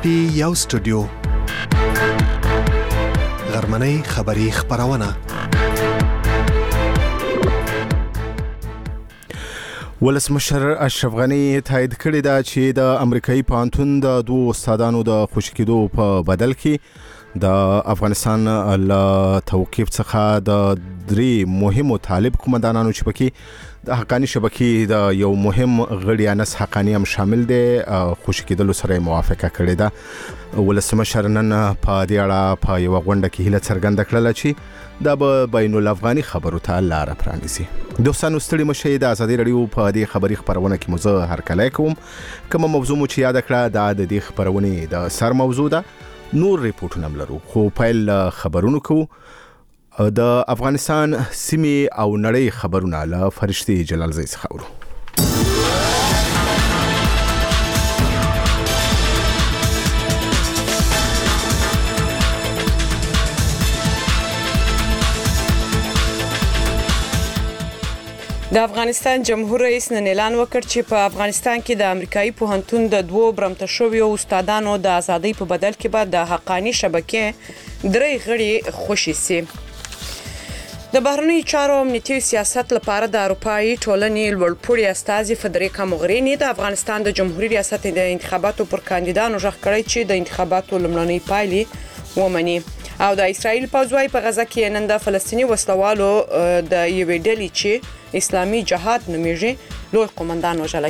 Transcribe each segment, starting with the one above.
پی یو سټوډیو غرمنۍ خبری خبرونه ولسمشر اشرف غنی تایید کړی دا چې د امریکایي پوهنتون د دوه استادانو د خوشی کېدو په بدل کې د افغانستان له توقيف څخه د درې مهمو طالب قومندانانو چې پکې د حقانی شبکې د یو مهم غړي انس حقانی هم شامل دي خوشی کېدلو سره موافقه کړې ده. ولسمشر نن په دې اړه په یو غونډه کې هیله څرګنده کړله چې دا به بین الافغاني خبرو ته لار پرانیزي. دوستانو ستړي مشه د ازادي رادیو په دې خبری خبرونه کې مزه هر کله کوم کوم موضوع مو چې یاد کړه دا د دې خبرونه د سر موضوع ده. نور ریپورتونه ملرو خو پیل خبرونو کو د افغانستان سیمې او نړۍ خبرونه له فرشتي جلالزی څخه اورو. د افغانستان جمهور رئیس نن اعلان وکړ چې په افغانستان کې د امریکایي پوهنتون د دوه برمته شویو استادانو د ازادۍ په بدل کې به د حقانی شبکې درې غړي خوشي سي. د بهرنی چارو امنیتي سیاست لپاره د اروپאי ټولنې لوړپوړي استازي فدریکا موغرینی د افغانستان د جمهوریت ریاست د انتخاباتو پر کاندیدانو ژغ کړی چې د انتخاباتو لومړنۍ پایلې ومني او د اسرائیل پوځوي په غزا کې نن د فلسطینی وسلوالو د یوې ډلې چې اسلامي جهاد نومیږي لوی قومندان وژلی.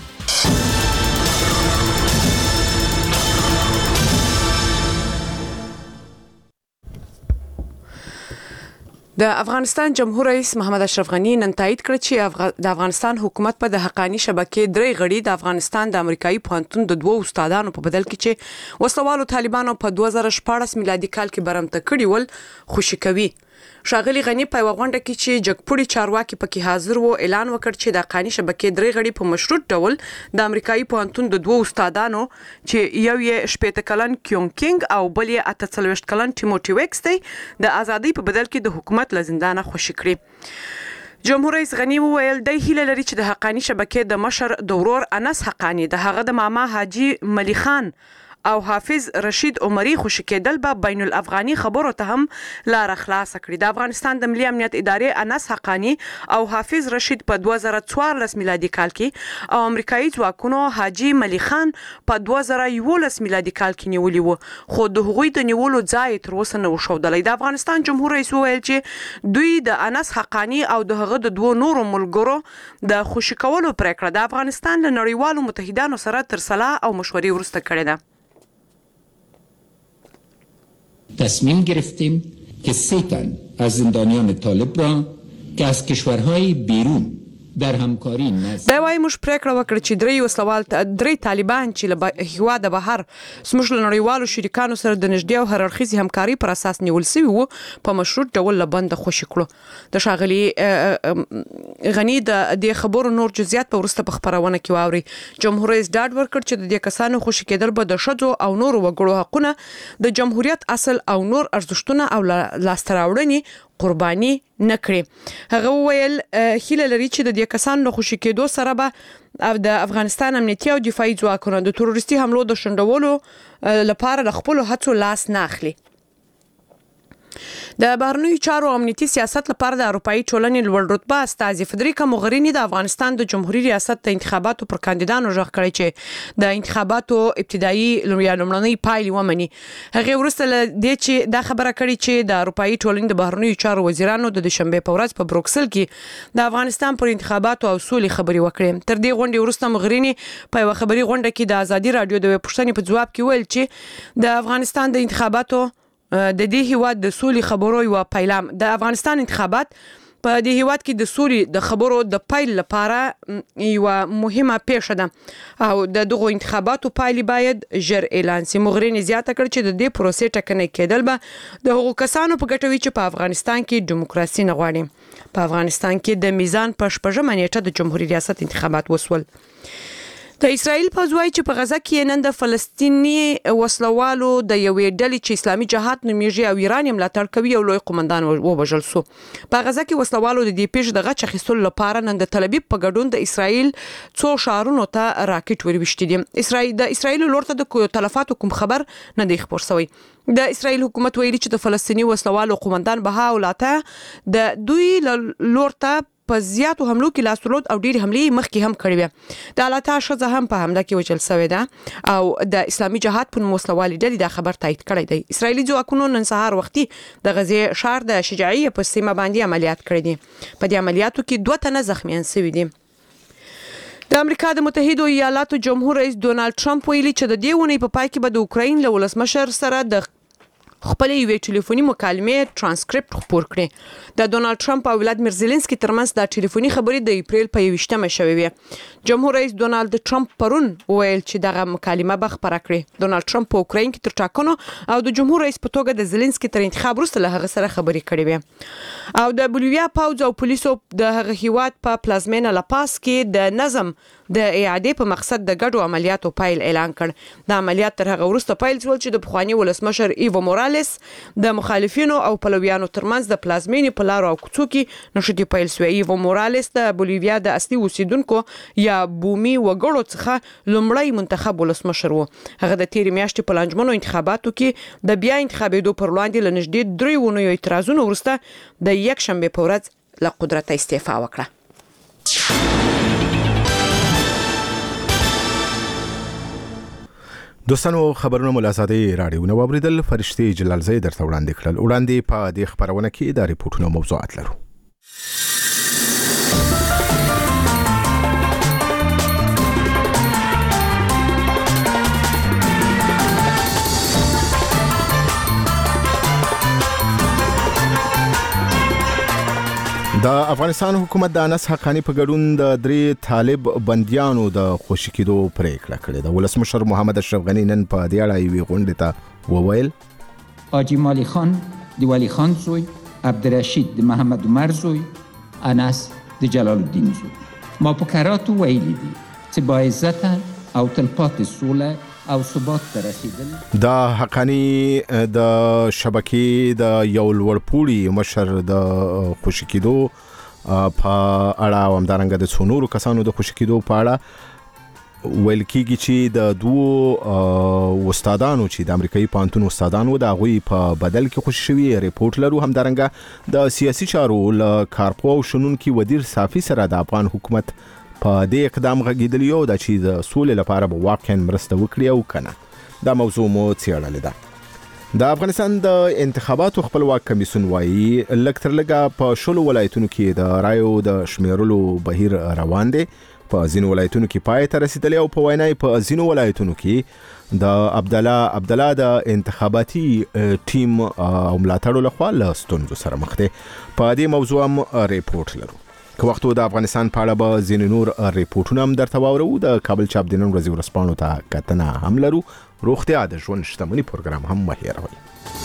د افغانستان جمهور رئیس محمد اشرف غنی نن تایید کړ چې د افغانستان حکومت په د حقانی شبکې درې غړي د افغانستان د امریکایي پوهنتون د دوه استادانو په بدل کې چې وسلوالو طالبانو په 2014 میلادي کال کې برمته کړي ول خوشی کوي. شاغلی غنی په وغونډه کې چې جګپوړي چارواکي پکې حاضر وو اعلان وکړ چې د حقانی شبکې درې غړي په مشروط ډول د امریکایي پوهنتون د دوه استادانو چې یو یې شپېته کلن کیون کینګ او بل یې 48 کلن ټیموټي ویکس دی د ازادۍ په بدل کې د حکومت له زندانه خوشی کړي. جمهور رئیس غنی وویل د هیله لري چې د حقانی شبکې د مشر د ورور انس حقانی د هغه د ماما حاجی ملي خان او حافظ رشید عمری خوشی کېدل به بین الافغاني خبرو ته هم لار خلاص کړي. د افغانستان د ملي امنیت ادارې انس حقانی او حافظ رشید په 2014 میلادي کال کې او امریکایي ځواکونو حاجی ملي خان په 2011 میلادي کال کې نیولي وو خو د هغوی د نیولو ځای تر اوسه نه وښودلی. د افغانستان جمهور رئیس وویل چې دوی د انس حقانی او د هغه د دوه نورو ملګرو د خوشی کولو پریکړه د افغانستان له نړیوالو متحدانو سره تر صلاح او مشورې وروسته کړې ده. تصمیم گرفتیم که 3 تن از زندانیان طالب را که از کشورهای بیرون در همکاری نزد دا وایي موږ پریکړه وکړه چې درې طالبان چې له هیواده بهر زموږ له نړیوالو شریکانو سره د نږدې او هررخیزې همکاري پر اساس نیول شوي وو په مشروط ډول له بنده خوشي کړو. د ښاغلي غنی د دې خبرو نور جزئیات په وروسته په خبرونه کې واوري. جمهور رئیس ډاډ ورکړ چې د دې کسانو خوشي کېدل به د ښځو او نورو وګړو حقونه د جمهوریت اصل او نور ارزښتونه او لاسته راوړنې قرباني نه کړي. هغه وویل هیله لري چې د دې کسانو له خوشي کېدو سره به د افغانستان امنیتي او دفاعي ځواکونه د تروریستي حملو د شنډولو لپاره د خپل هڅو لاس نه اخلي. د بهرنیو چارو امنیتي سیاست لپاره د اروپאי ټولنې لوړ رتبه استازي فدریکا موغرینی د افغانستان د جمهوریت ریاست د انتخاباتو پر کاندیدانو ژغ کړی چې د انتخاباتو ابتدایي لومړنۍ پایلې ومني. هغه ورسته د چې دا خبره کړې چې د اروپאי ټولنې د بهرنیو چارو وزیرانو د شنبه په ورځ په بروکسل کې د افغانستان پر انتخاباتو او سولې خبري وکړې. تر دې غونډې وروسته موغرینی په یو خبري غونډه کې د ازادي رادیو د پښتنې په جواب کې ویل چې د افغانستان د انتخاباتو د دې هیواد د سولې خبرو یو پیلام د افغانستان انتخابات په دې هیواد کې د سولې د خبرو د پیل لپاره یو مهمه پیښه ده او د دغه انتخاباتو پایلې باید ژر اعلان شي. موغرینی زیاته کړ چې د دې پروسې ټکنۍ کېدل به د هغو کسانو په ګټه وي چې په افغانستان کې دیموکراسي نه غواړي. په افغانستان کې د میزان په 8مه نیټه د جمهوریت ریاست انتخابات وسول. د اسرایل په ځوای چې په غزا کې نن د فلسطینی وسلوالو د یوې ډلې چې اسلامي جهاد نومیږي او ایران یې ملاتړ کوي او لوی قومندان وبژل سو. په غزا کې وسلوالو د دې پیښې د غچ اخیستلو لپاره نن د تل ابیب په ګډون د اسرایل څو شهرونو ته راکټ وروشتي دي. د اسرایل لورته د تلفاتو کوم خبر نه دی خبر شوی. د اسرایل حکومت ویلي چې د فلسطینی وسلوالو قومندان بها اولاته د دوی لورته په زیاتو حملو کې لاسولود او ډېری حملې مخکې هم کړې وې. د الاته ښځه هم په حمله کې وژل شوې ده او د اسلامي جهاد په نوم وسلوالې ډلې دا خبر تایید کړی دی. اسرایلي ځواکونو نن سهار وختي د غزې ښار د شجاعیه په سیمه باندې عملیات کړی دي. په دې عملیاتو کې 2 تنه زخمیان شوي دي. د امریکا د متحده ایالاتو جمهور رئیس ډونالد ټرمپ ویلي چې د دې ونې په پای کې به د اوکراین له ولسمشر سره د خپل یوې ټلیفوني مکالمې ترانسکریپټ خپور کړي. د ډونالد ټرمپ او ولادیمیر زيلنسکي ترمنځ د ټلیفوني خبرې د اپریل په 21مه شوې وې. جمهور رئیس ډونالد ټرمپ پرون ویل چې دغه مکالمه به خبره کړي. ډونالد ټرمپ په اوکراین کې تر ټاکنو او د جمهور رئیس په توګه د زيلنسکي تر انتخاب وروسته له هغه سره خبرې کړې وې. او د بولیویا پوځ او پولیسو د هغه هیواد په پلازمینه لاپاس کې د نظم د اعاده په مقصد د ګډو عملیاتو پایل اعلان کړ. د عملیات تر هغه وروسته پایل شول چې د پخوانی ولسمشر ایوو مورالس د مخالفینو او پلویانو ترمنځ د پلازمینې په لارو او کوڅو کې نشټي پایل شوی. ایوو مورالس د بولیویا د اصلي اوسیدونکو یا بومي وګړو څخه لومړی منتخب ولسمشر و. هغه د تیر میاشتې په لنجمنو انتخاباتو کې د بیا انتخابېدو پر وړاندې لنږدې 3 ونیو اعتراضونو وروسته د یک شنبه په ورځ له قدرت استعفا وکړه. دوستانو خبرونه ملازادي رادیو نو اوریدل فرشتي جلال زید درته وړاندې کړل. وړاندې په دې خبرونه کې د ریپورتونو موضوعات لرو. د افغانستان حکومت د انس حقانی په ګډون د 3 طالب بنديانو د خوشی کېدو پریکړه کړې ده. ولسمشر محمد اشرف غنی نن په دې اړه یوې غونډې ته وویل: حاجی مالی خان د ولی خان زوی، عبدالرشید د محمد عمر زوی، انس د جلال الدین زوی. ما په کراتو ویلي دي چې با عزت او تلپاتې سوله او ثبات ته رسیدل. د حقانی د شبکې د یو لوړپوړي مشر د خوشی کېدو په اړه او همدارنګه د څونورو کسانو د خوشی کېدو په اړه ویل کېږي چې د دوه استادانو چې د امریکایي پانتون استادانو د غوي په بدل کې خوشی شوی ریپورت لرو. همدارنګه د سیاسي چارو ل کارپو شنونکو وزیر صافي سره د افغان حکومت په دې اقدام غږیدلی او د چې د سولې لپاره به واقعا مرسته وکړي او کنه. دا موضوع مو څېړلې ده. د افغانستان د انتخاباتو خپلواک کمیسیون وایي لکتر لګه په شلو ولایتونو کې د رایو د شمیرلو بهیر روان دی. په ځینو ولایتونو کې پای ته رسیدلی او په وینا په ځینو ولایتونو کې د عبدالله د انتخاباتي ټیم او ملاتړو لخوا له ستونزو سره مخ دی. په دې موضوع هم ریپورت لرو. که وختو د افغانستان په اړه به ځینې نور ریپورتونه هم درته واورو. د کابل چاپ د نن ورځې ورځپاڼو ته کتنه هم لرو. روغتیا د ژوند شتمني پروګرام هم مه هېروئ.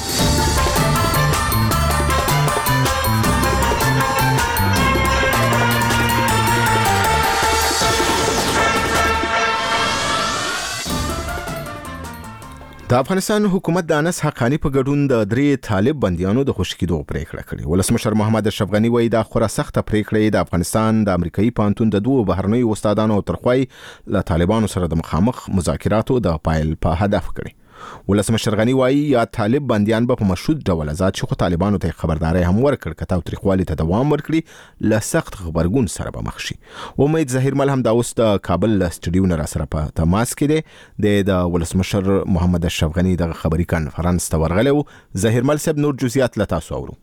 د افغانستان حکومت د انس حقانی په ګډون د 3 طالب بنديانو د خوشی کېدو پریکړه کړې. ولسمشر محمد اشرف غنی وایي دا خورا سخته پریکړه د افغانستان د امریکایي پانتون د 2 بهرنیو استادانو ترخوي له طالبانو سره د مخامخ مذاکراتو د پایل په هدف کړی. ولسمشر غنی وایي یا طالب بنديان به په مشروط ډول آزاد شي، خو طالبانو ته خبرداري هم ورکړ کته او تاریخوالي ته دوام ورکړي ل سخت خبرګون سره به مخ شي. امید ظاهر مل هم دا اوس د کابل استډیو نه را سره په تماس کې دی. د ولسمشر محمد اشرف غنی د خبري کانفرنس ته ورغلو. ظاهر مل صاحب نور جزئیات لا تاسو اورو.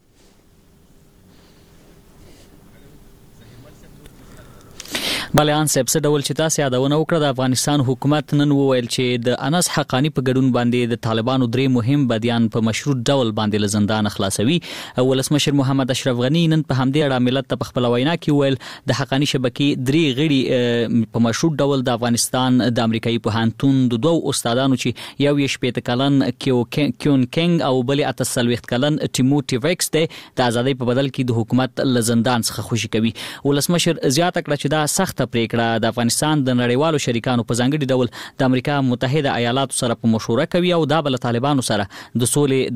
بلیان صاحب څه ډول چې تاسو یادونه وکړه د افغانستان حکومت نن وویل چې د انس حقانی په ګډون باندې د طالبانو 3 مهم بنديان په مشروط ډول باندې له زندان خلاصوي. ولسمشر محمد اشرف غنی نن په همدې اړه ملت ته په خپل وینا کې ویل د حقانی شبکې 3 غړي په مشروط ډول د افغانستان د امریکایي پوهنتون د 2 استادانو چې یو یې شپېته کلن کیون کینګ او بل 38 کلن ټیموتی ویکس د ازادۍ په بدل کې د حکومت له زندان څخه خوشي کوي. ولسمشر زیاته کړه چې دا سخت وروسته پریکړه د افغانستان د نړیوالو شریکانو په ځانګړي ډول د امریکا متحده ایالاتو سره په مشوره کوي او دا بل طالبانو سره د سولې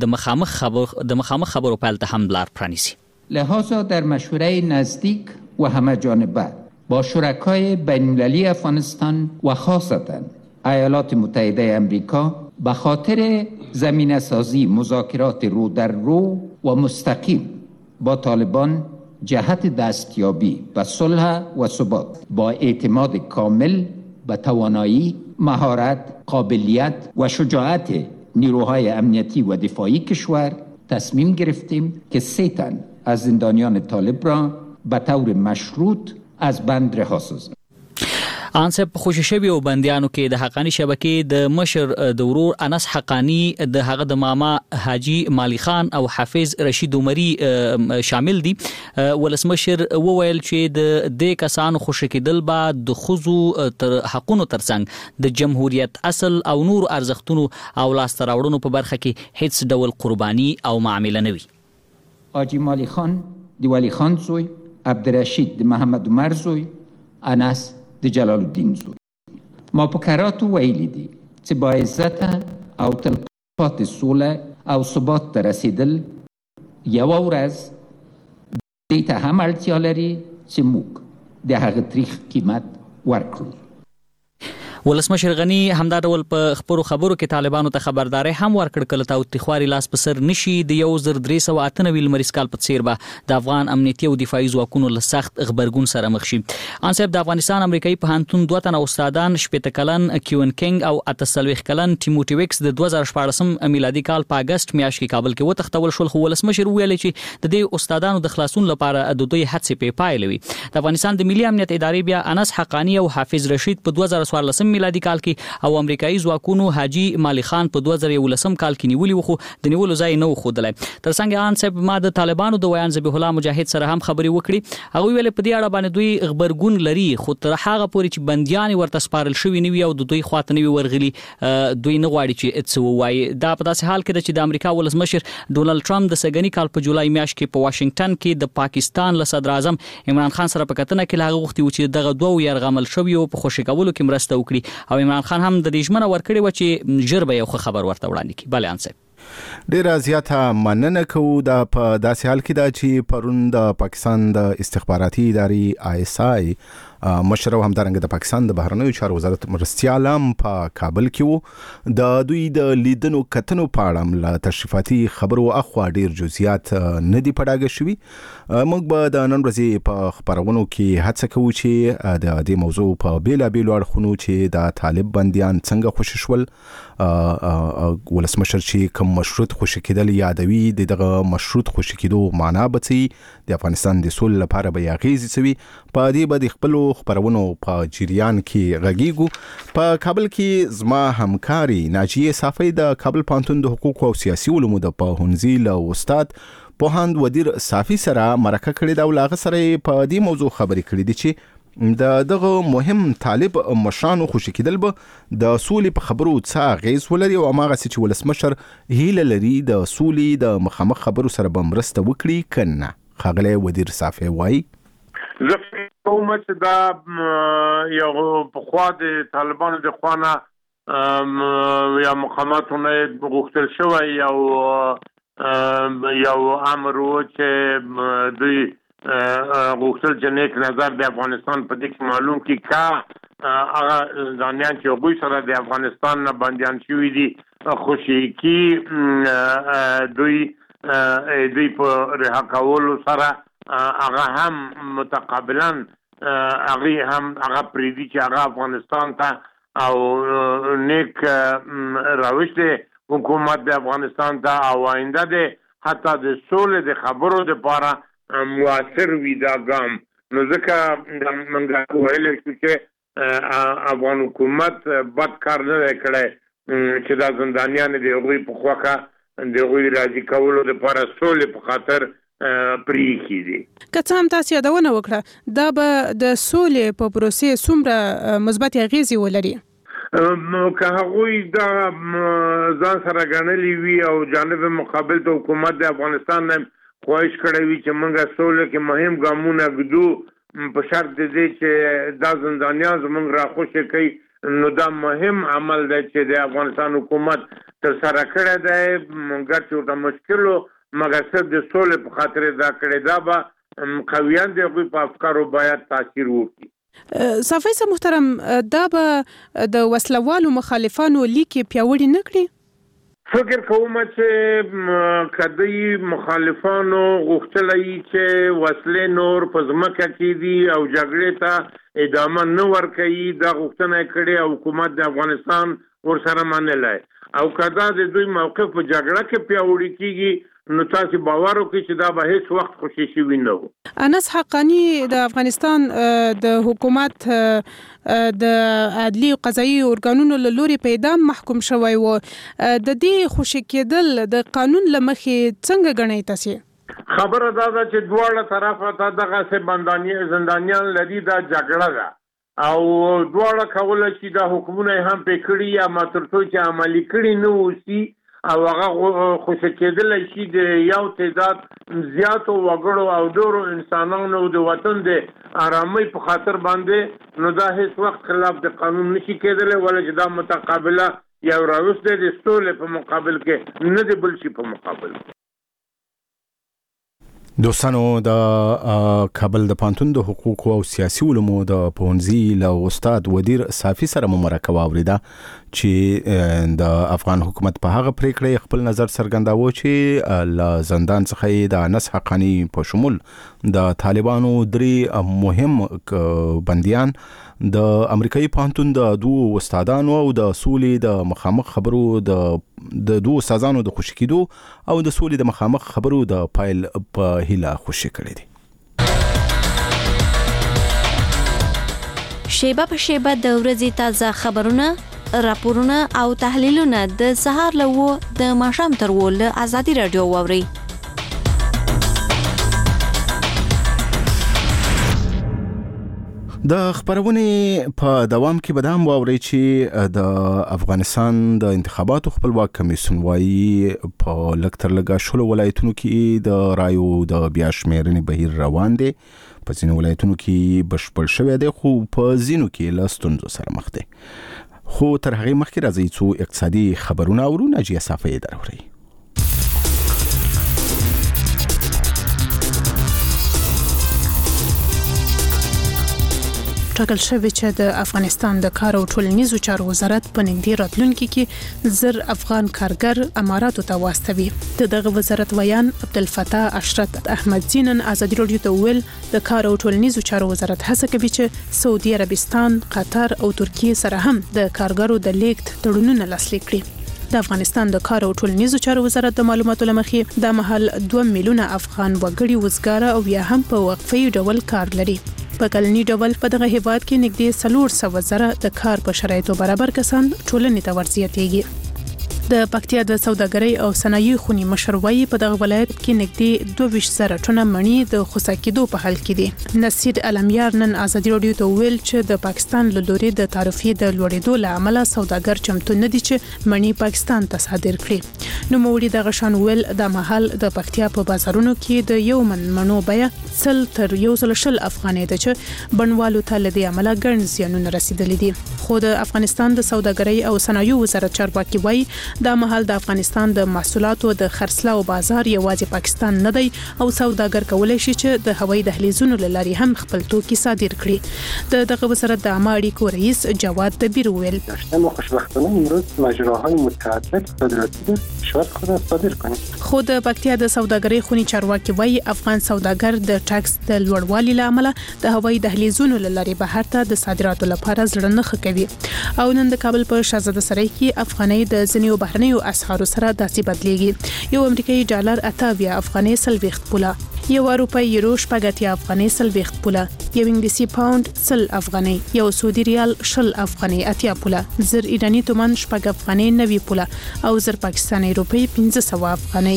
د مخامخ خبرو پیل ته هم لار پرانیزي. لحاظا در مشوره نزدیک و همه جانبه با شرکای بین‌المللی افغانستان و خاصتا ایالات متحده امریکا به خاطر زمینه سازی مذاکرات رو در رو و مستقیم با طالبان جهت دستیابی به صلح و ثبات با اعتماد کامل به توانایی، مهارت، قابلیت و شجاعت نیروهای امنیتی و دفاعی کشور تصمیم گرفتیم که 3 تن از زندانیان طالب را به طور مشروط از بند رها سازیم. انصب خوشی شوی او بندیانو کې د حقانی شبکې د مشر د ورور انس حقانی د هغه د ماما حاجی مالی خان او حافظ رشید عمری شامل دي. ولسمشر وویل چې د دې کسانو خوشی کېدل با د خزو تر حقونو ترڅنګ د جمهوریت اصل او نور ارزښتونو او لاس تراوړونو په برخه کې هیڅ ډول قربانی او معامله نه وي. حاجی مالی خان د ولی خان زوی، عبدالرشید د محمد عمر زوی، انس د جلال الدین زوی. ما په کراتو ویلی دي چې با عزت او تلقات صلح او ثبات ته رسیدل یوه ورځ دې ته هم اړتیا لري چې موږ د هغه تریخ قیمت ورکړو. ولسمشر غنی همدا ډول په خبرو کې طالبانو ته خبرداري هم ورکړ کله تاوتریخوالي لاس په سر نشي د 1398 لمریز کال په څیر به د افغان امنیتي او دفاعي ځواکونو له سخت خبرګون سره مخ شي. انصب د افغانستان امریکایي پوهنتون 2 تنه استادان شپته کلن کیون کینګ او اتسلويخ کلن ټیموټي ویکس د 2014 میلادي کال په اگست میاشت کې کابل کې وتښتول شول. خو ولسمشر ویل چې د دې استادانو د خلاصون لپاره د دوی هڅې په پایلوي. د افغانستان د ملي امنیت ادارې بیا انس حقانی او حافظ رشید په 2014 میلادي کال کې او امریکایي ځواکونو حاجی مالی خان په 2011 کال کې نیولي وخو د نیولو ځای نه وخودلای. ترڅنګ ان صاحب ما د طالبانو د ویان ذبیح الله مجاهد سره هم خبري وکړي. هغه ویل په دې اړه باندې دوی خبرګون لري خو تر هغه پورې چې بنديان ورته سپارل شوی نیوي او د دوی خواته نیوي ورغلي دوی نه غواړي چې څه وایي. دا په داسې حال کې چې د امریکا ولسمشر ډونالد ټرمپ د سګنی کال په جولای میاشت کې په واشنگټن کې د پاکستان له صدر اعظم عمران خان سره په کتنه کې لاغه وختي و چې دغه دوه يرغمل شوی او په خوشی کولو کې مرسته وکړي او عمران خان هم د دې ژمنه ورکړې و چې ژر به یو خبر ورته وړاندې کړي. بله انصب ډیره زیاته مننه کوو دا په داسې حال کې دا چې پرون د پاکستان د استخباراتي ادارې ISI مشر او همدارنګه د پاکستان د بهرنیو چارو وزارت مرستیال په کابل کې وو. د دوی د لیدنو کتنو په اړه له تشریفاتي خبرو اخوا ډیر جزئیات نه دي پډاګه شوي. موږ به د نن ورځې په خبرونو کې هڅه کوو چې د دې موضوع په بیلابیلو اړخونو چې د طالب بنديان څنګه خوشی شول ولسمشر چې کوم مشروط خوشی کېدل یادوي دغه مشروط خوشی کېدو معنا بچي د افغانستان د سولې لپاره به یاغیزي سوي په دې به د خپل خبرونو په جریان کې غږیږو. په کابل کې زما همکاري ناجیه صافی د کابل پوهنتون د حقوق او سیاسي علومو د پوهنځي له استاد پوهاند ودیر صافی سره مرکه کړې دا ولغه سره په دې موضوع خبرې کړې دي چې دغه مهم طالب مشرانو خوشی کېدل به د سولې په خبرو څه غیز ولري او هغه چې ولسمشر هیله لري د سولې د مخامخ خبرو سره به مرسته وکړي کنه. خغله ودیر صافی وایي زه کوم چې دا یو په خوا د طالبانو د خوانه یا مقاماتونه غوښتل شوی یو امر و چې دوی غوښتل چې نیک نظر د افغانستان په دې کې معلوم کې کا هغه ځانیان چې هغوی سره د افغانستان نه بندیان شوي دي خوشي کې دوی په رها کولو سره هغه هم متقابلا هغه پریدي چې هغه افغانستان ته او نیک روش دی حکومت د افغانستان ته او آینده دی حتی د سولې د خبرو دپاره موثر وي دا ګام. نو ځکه موږ ویلی شو چې افغان حکومت بد کار نه دی کړی چې دا زندانیان د هغوی په خوښه د هغوی راضي کولو دپاره سولې په خاطر پریخي دي. که څه هم تاسو یادونه وکړه دا به د سولې په پروسې څومره مثبت اغیزې ولري؟ که هغوی دا ځان سره ګڼلي وي او جانب مقابل ته حکومت د افغانستان نه خواهش کړی وي چې موږ سوله کې مهم ګامونه ږدو په شرط دي چې دا زندانیان زموږ راخوشي کوي نو دا مهم عمل دی چې د افغانستان حکومت تر سره کړی دی مګر چې ورته مشکلو مګر صرف د سولې په خاطر دا کړی دا به قویان دی په افکارو باید تاثیر وکړي. صافی صاحب محترم دا به د وسلوالو مخالفانو لیکي پیاوړي نه کړي؟ فکر کوم چې کدی مخالفانو غوښتلای چې وسلې نور په ځمکه کې دي او جګړې ته ادامه نه ورکوي دا غوښتنه کړې او حکومت د افغانستان ورسره منلای او کدا د دوی موقف په جګړه کې پیاوړي کیږي نو تاسو باور وکړئ چې دا به هیڅ وخت خوشي شوی نه وو. انس حقانی د افغانستان د حکومت د عدلي او قضایي ارګانونو له لوري په اعدام محکوم شوی و د دې خوشي کېدل د قانون لمخې څنګه غنئ تاسو؟ خبره دا ده چې دواړه طرفه ته دغه څه زندانیان لري دا جګړه ده او دواړه کولای شي دا حکومت هم پکړي یا ماترتو چې عملی کړي نه وسی او هغه خوشی کېدل شي د یو تعداد زیاتو وګړو او ډورو انسانانو د وطن د آرامۍ په خاطر باندې نو دا هیڅ وخت خلاف د قانون نشي کېدل ولې چې دا متقابله یا راوست د سولې په مقابل کې نه دی بل شي په مقابل کې. دوستانو د کابل د پانتون د حقوق او سیاسي علومو د پونزي له استاد ودیر صافی سره مرکه واوریده چې د افغان حکومت په هغه پریکړه خپل نظر څرګنداوه چې ل زندان څخه د انس حقانی په شمول د طالبانو درې مهم بنديان د امریکایي پانتون د دوه استادانو او د سولې د مخامخ خبرو د دوه استادانو د خوشی کېدو او د سولې د مخامخ خبرو د پایل په هیله خوشی کړي دي. شیبه په شیبه د ورځې تازه خبرونه راپورونه او تحلیلونه د سهار له د ماښام تر ول ازادي رادیو واوري. د خبرونه په دوام کې بدام واوري چې د افغانستان د انتخاباتو خپلواک کمیسیون وايي په لکتر لګا شلو ولایتونو کې د رایو د بیا شمیرنې بهیر روان دي. په ځینو ولایتونو کې بشپړ شوی دی خو په ځینو کې له ستونزو سره مخ دي. خو تر هغه مخکې راځي چې اقتصادي خبرونه اورو. ناجیه صافی دروري. ټاکل شوی چې د افغانستان د کار او ټولنیزو چارو وزارت په نږدې راتلونکي کې زر افغان کارګر اماراتو ته واستوي. دغه وزارت ویان عبدالفتاح اشرت احمد زینن ازادي رادیو ته ویل د کار او ټولنیزو چارو وزارت هڅه کوي چې سعودي عربستان، قطر او ترکیه سره هم د کارګرو د لیږد تړونونه لاسلیک کړي. د افغانستان د کار او ټولنیزو چارو وزارت د معلوماتو لمخې د محل 2 میلیونه افغان وګړي وزګاره او یا هم په وقفي ډول کار لري. په کلنی ډول په دغه هیواد کې نږدې 400 زره د کار په شرایطو برابر کسان ټولنې ته ورزیاتېږي. د پکتیا د سوداګرۍ او صنایع خونی مشروعي په دغه ولایت کې نږدې 22 زره ټنه مڼې د خصاکېدو په حال کې دي. نصیر علمیار نن ازادي رادیو ته ویل چې د پاکستان له لوري د تعرفې د لوړېدو له امله سوداګر چمتو نه دي چې مڼې پاکستان ته صادر کړي. نو موري د غشان ویل د محل د پکتیا په بازارونو کې د یو من مڼو بیه 100 تر 110 افغانۍ ده چې بڼوالو ته له دې امله ګڼ زیانونه رسیدلي دي. خو د افغانستان د سوداګرۍ او صنایع وزارت چارواکي وایي دا مهال د افغانستان د محصولاتو د خرڅلاو بازار یوازې پاکستان نه دی او سوداګر کولای شي چې د هوایي دهلیزونو لاري هم خپل توکي صادر کړي. دغه وزارت د عامه اړیکو رئیس جواد دبیر ویل ما خوشبختانه امروز مجراهای متعدد صادراتی در کشور خود صادر کنیم. خود پکتیا د سوداګرۍ خونی چارواکي وایي افغان سوداګر د ټاکس د لوړوالي لامل د هوایي دهلیزونو لاري بهر ته د صادراتو لپاره ځړنه خکوي. او نن د کابل په شاهزاده سرای کې افغاني د ځینو بهرنیو اسعارو سره داسې بدلیږي. یو امریکایي ډالر 28 افغاني 40 پوله، یو اروپایي یورو 80 افغاني 40 پوله، یو انګلیسي پاوند 100 افغاني، یو سعودي ریال 20 افغاني 80 پوله، زر ایرانی تومان 8 افغاني 90 پوله او زر پاکستاني روپی 1500 افغاني.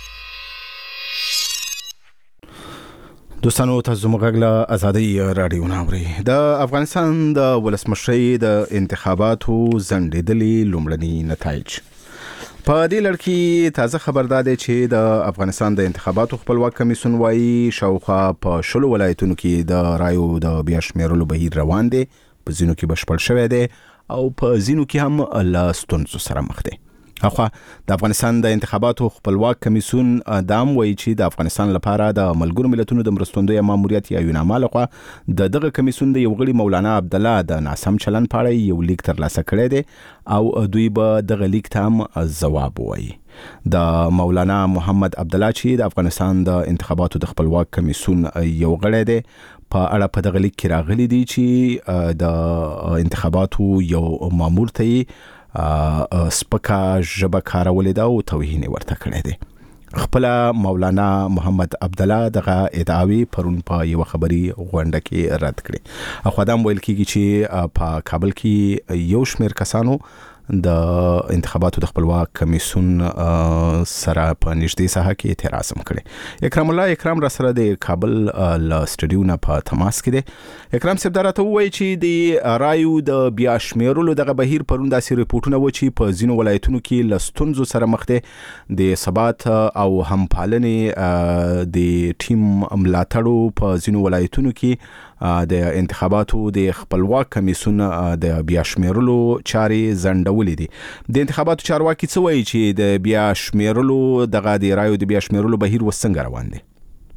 دوستانو تاسو موږ له ازادي رادیو ناوړي. د افغانستان د ولسمشرۍ د انتخاباتو ځنډېدلي لومړني نتایج. په دې لړ کې تازه خبر ده چې د افغانستان د انتخاباتو خپلواک کمیسیون وايي شاوخوا په 10 ولایتونو کې د رایو د بیا شمیرلو بهیر روان دی، په ځینو کې بشپړ شوی دی او په ځینو کې هم له ستونزو سره مخ دی. اخوا د افغانستان د انتخاباتو خپلواک کمیسیون دام وایي چې د افغانستان لپاره د ملګرو ملتونو د مرستندوی ماموریت یا یوناما لخوا د دغه کمیسیون د یو غړي مولانا عبدالله د ناسم چلند په اړه یو لیک ترلاسه کړی دی او دوی به دغه لیک ته هم ځواب وایي. د مولانا محمد عبدالله چې د افغانستان د انتخاباتو د خپلواک کمیسیون یو غړی دی په اړه په دغه لیک کې راغلي دي چې د انتخاباتو یو مامور ته سپکا ژبه کارولې ده او توهین ورته کړی دی. خپل مولانا محمد عبدالله دغه ادعاوی پرون په یو خبري غونډه کې رد کړي. خو دا ویل کیږي چې په کابل کې یو شمېر کسانو د انتخاباتو د خپلواک کمیسیون سره په نږدې ساحه کې اعتراض هم کړي. اکرام الله اکرام را سره د کابل ل سټډیو نه په تماس کې دی. اکرام صاحب درته وایي چې د رایو د بیا شمیرلو دغه بهیر پرون داسې ریپورتونه و چې په ځینو ولایتونو کې له ستونزو سره مخ دي، د ثبات او همپالنې د ټیم ملاتړو په ځینو ولایتونو کې د انتخاباتو د خپلواک کمیسیون د بیا شمیرلو چارې ځنډولې دي. د انتخاباتو چارواکي څه وایي چې د بیا شمیرلو دغه د رایو د بیا شمیرلو بهیر وسنګ روان دي؟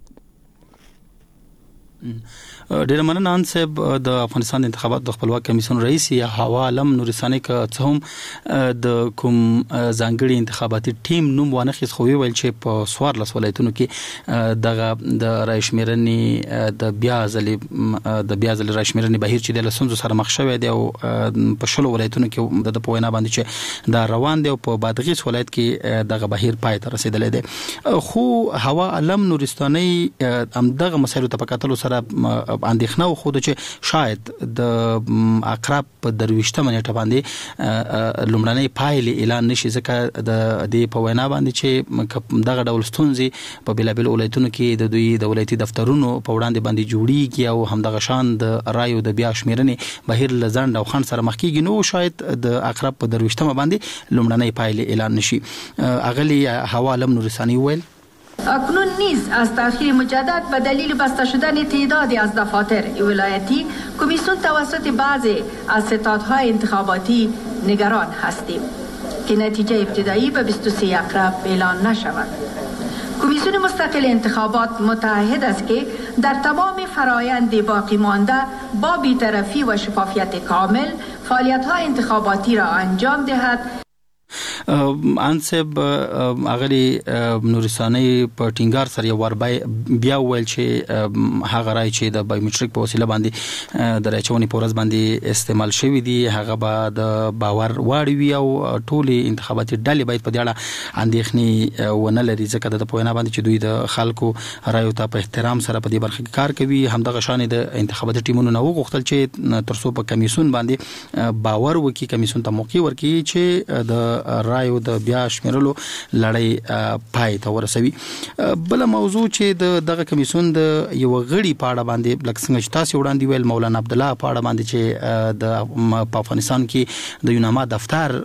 ډیر مننه ان صاحب. د افغانستان د انتخاباتو د خپلواک کمیسیون رئیس یا هوا علم نورستاني که څه هم د کوم ځانګړي انتخاباتي ټیم نوم وانه خېس خو ویل چې په 14 ولایتونو کې دغه د رای شمیرنې د بیا ځل رای شمیرنې بهیر چې د لسنځو سره مخ شوی دی او په 10 ولایتونو کې د پوینا باندې چې دا روان دی او په بادغیس ولایت کې دغه بهیر پای ته رسیدلی دی. خو هوا علم نورستاني هم دغه مسایلو ته په کتلو سره اندېښنه و خو چې شاید د اقرب په 23 نیټه باندې لومړنۍ پایلې اعلان نشي، ځکه د دې په وینا باندې چې دغه ډول ستونزې په بېلابېلو ولایتونو کې د دوی د ولایتي دفترونو په وړاندې باندې جوړیږي او همدغه شان د رایو د بیا شمیرنې بهیر له ځنډ او خنډ سره مخ کېږي، نو شاید د اقرب په 23 باندې لومړنۍ پایلې اعلان نشي. اغلی هوا علم نورستاني ویل اکنون نیز از تأخیر مجدد به دلیل بسته شدن تعدادی از دفاتر ولایتی کمیسیون توسط بعضی از ستادهای انتخاباتی نگران هستیم که نتیجه ابتدایی به 23 اقرب اعلان نشود. کمیسیون مستقل انتخابات متعهد است که در تمام فرایند باقی مانده با بی‌طرفی و شفافیت کامل فعالیت‌های انتخاباتی را انجام دهد. انسب اغلی نورستاني په ټینګار سره یو ور بیا ویل چې هغه رای چې د بایومټریک په وسیله باندې د راچونی پورز باندې استعمال شوی دی هغه به د باور واړی وي او ټولي انتخاباتي ډلې باید په دې اړه اندېښنې ونه لري، ځکه د پوینا باندې چې دوی د خلکو رایو ته په احترام سره په دې برخه کې کار کوي. همدغه شان د انتخاباتي ټیمونو نه وغوښتل چې ترڅو په کمیسیون باندې باور وکړي، کمیسیون ته موقع ورکړي چې د رایو د بیا شمیرلو لړۍ پای ته ورسوي. بل موضوع چې دغه کمیسیون د یو غړي په اړه باندې لکه څنګه چې تاسو وړاندې ویل مولانا عبدالله په اړه باندې چې د افغانستان کې د یوناما دفتر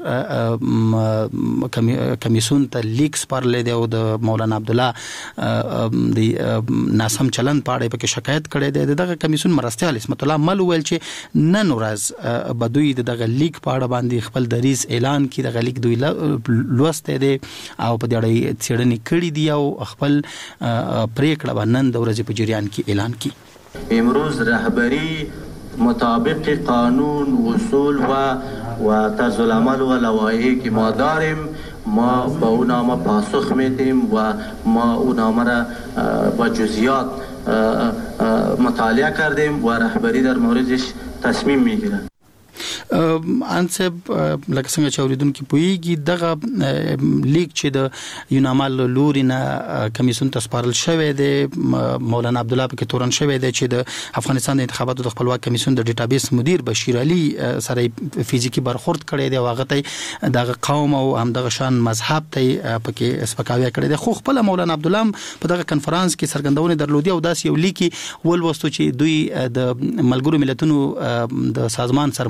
کمیسیون ته لیک سپارل دی او د مولانا عبدالله د ناسم چلند په اړه پکې شکایت کړی دی. دغه کمیسیون مرستیال اسمت الله مل ویل چې نن ورځ به دوی دغه لیک په اړه باندې خپل دریز اعلان کړي. دغه لیک دوی لوسته دي او په دې اړه څېړنې کړې دي او خپل پریکړه باندې د ورځې په جریان کې اعلان کړي. امروز رهبری مطابق قانون اصول و طرز العمل و لوایحی که ما داریم ما به اون نامه پاسخ میدیم و ما اون نامه را با جزئیات مطالعه کردیم و رهبری در موردش تصمیم میگیرد. انسب لکه څنګه چې اوریدونکو پوهیږي دغه لیک چې د یوناما لوري نه کمیسیون ته سپارل شوی دی، مولانا عبدالله پکې تورن شوی دی چې د افغانستان د انتخاباتو د خپلواک کمیسیون د ډیټابیس مدیر بشیر علي سره فزیکی برخورد کړی دی او هغه ته دغه قوم او همدغه شان مذهب ته پکې سپکاوی کړی دی. خو خپل مولانا عبدالله په دغه کنفرانس کې څرګندونه درلودي او داس یو لیک ولوستو چې دوی د ملګرو ملتونو د سازمان سرمنشي ته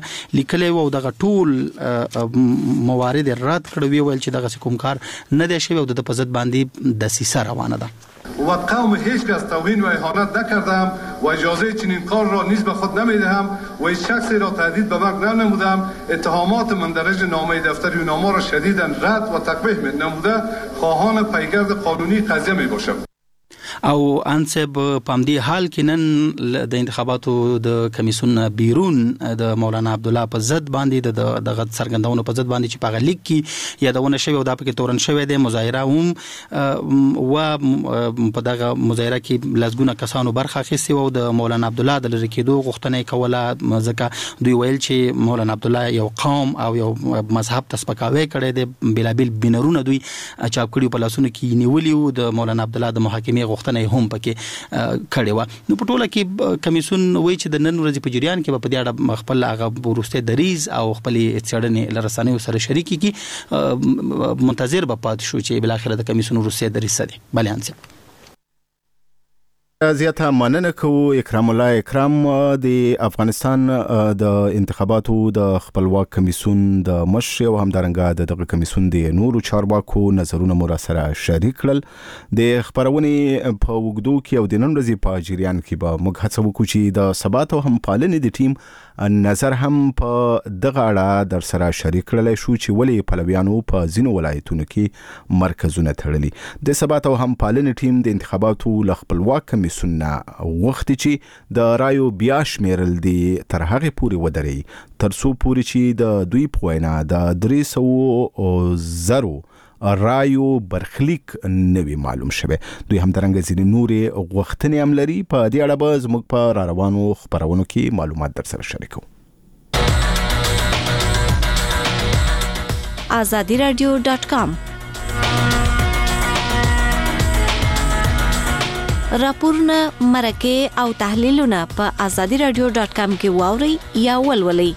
لیکلي او دغه ټول موارد رد کړو ویل چې دغه کوم کار نه دی شوی او د په ضد باندې دسیسه روانه ده. و قوم هیچ کس توهین و اهانت نکردم و اجازه چنین کار را نیز به خود نمیدهم و هیچ شخصی را تهدید به مرگ ننمودم. اتهامات مندرج نامه دفتر یوناما را شدیداً رد و تقبیح نموده خواهان پیگرد قانونی قضیه می باشم. او انسب په دې حال کې نن د انتخاباتو د کمیسیون بیرون د مولانا عبدالله په ضد باندې د څرګندونو په ضد باندې چې په لیک کې یادونه شوی او دا پکې تورن شوی د مظاهره هم و په دغه مظاهره کې لږونه کسانو برخه اخیستي او د مولانا عبدالله د لری کېدو غوښتنه کوله ځکه دوی ویل چې مولانا عبدالله یو قوم او یو مذهب ته سپکاوی کړی دی بلابل بنرونه دوی چاپ کړي په لاسونو کې نیولي او د مولانا عبدالله د محاکمې غوښتنه هم پکې کړي و. نو په ټوله کې کمیسیون وایي چې د نن ورځې په جریان کې په دې اړه خپل هغه ورسته دریز او خپل څېړنې لرسانه سره شریکي کی منتظر به پات شو چې بل اخر د کمیسیون ورسته دریز سره بلانس. زیاته مننه کوو اکرام الله اکرام د افغانستان د انتخاباتو د خپلواک کمیسیون د مشر او همدارنګه د کمیسیون د نورو چارواکو نظرونه مو سره شریک کړل. د خبرونې په وګدو کې او د نن ورځې په جریان کې به موږ هڅه وکړو چې د ثبات او همپالنې د ټیم نظر هم په دغه اړه در سره شریک کړل شو چې ولې پلویانو په ځینو ولایتونو کې مرکزونه تړلي. د ثبات او همپالنې ټیم د انتخاباتو ل خپلواک کمیسیون وخت چې د رایو بیا شمیرل دي تر هغه پورې ودرې ترڅو پورې چې د دوی په وینا د 300,000 رایو برخلیک نوی معلوم شوه. دوی هم درنګ ځینې نورې غوښتنې هم لري. په دې اړه به زموږ په روانو خبرونو کې معلومات در سره شریکو. azadiradio.com راپورونه مرکه او تحلیلونه په azadiradio.com کې واوري یا ولولئ.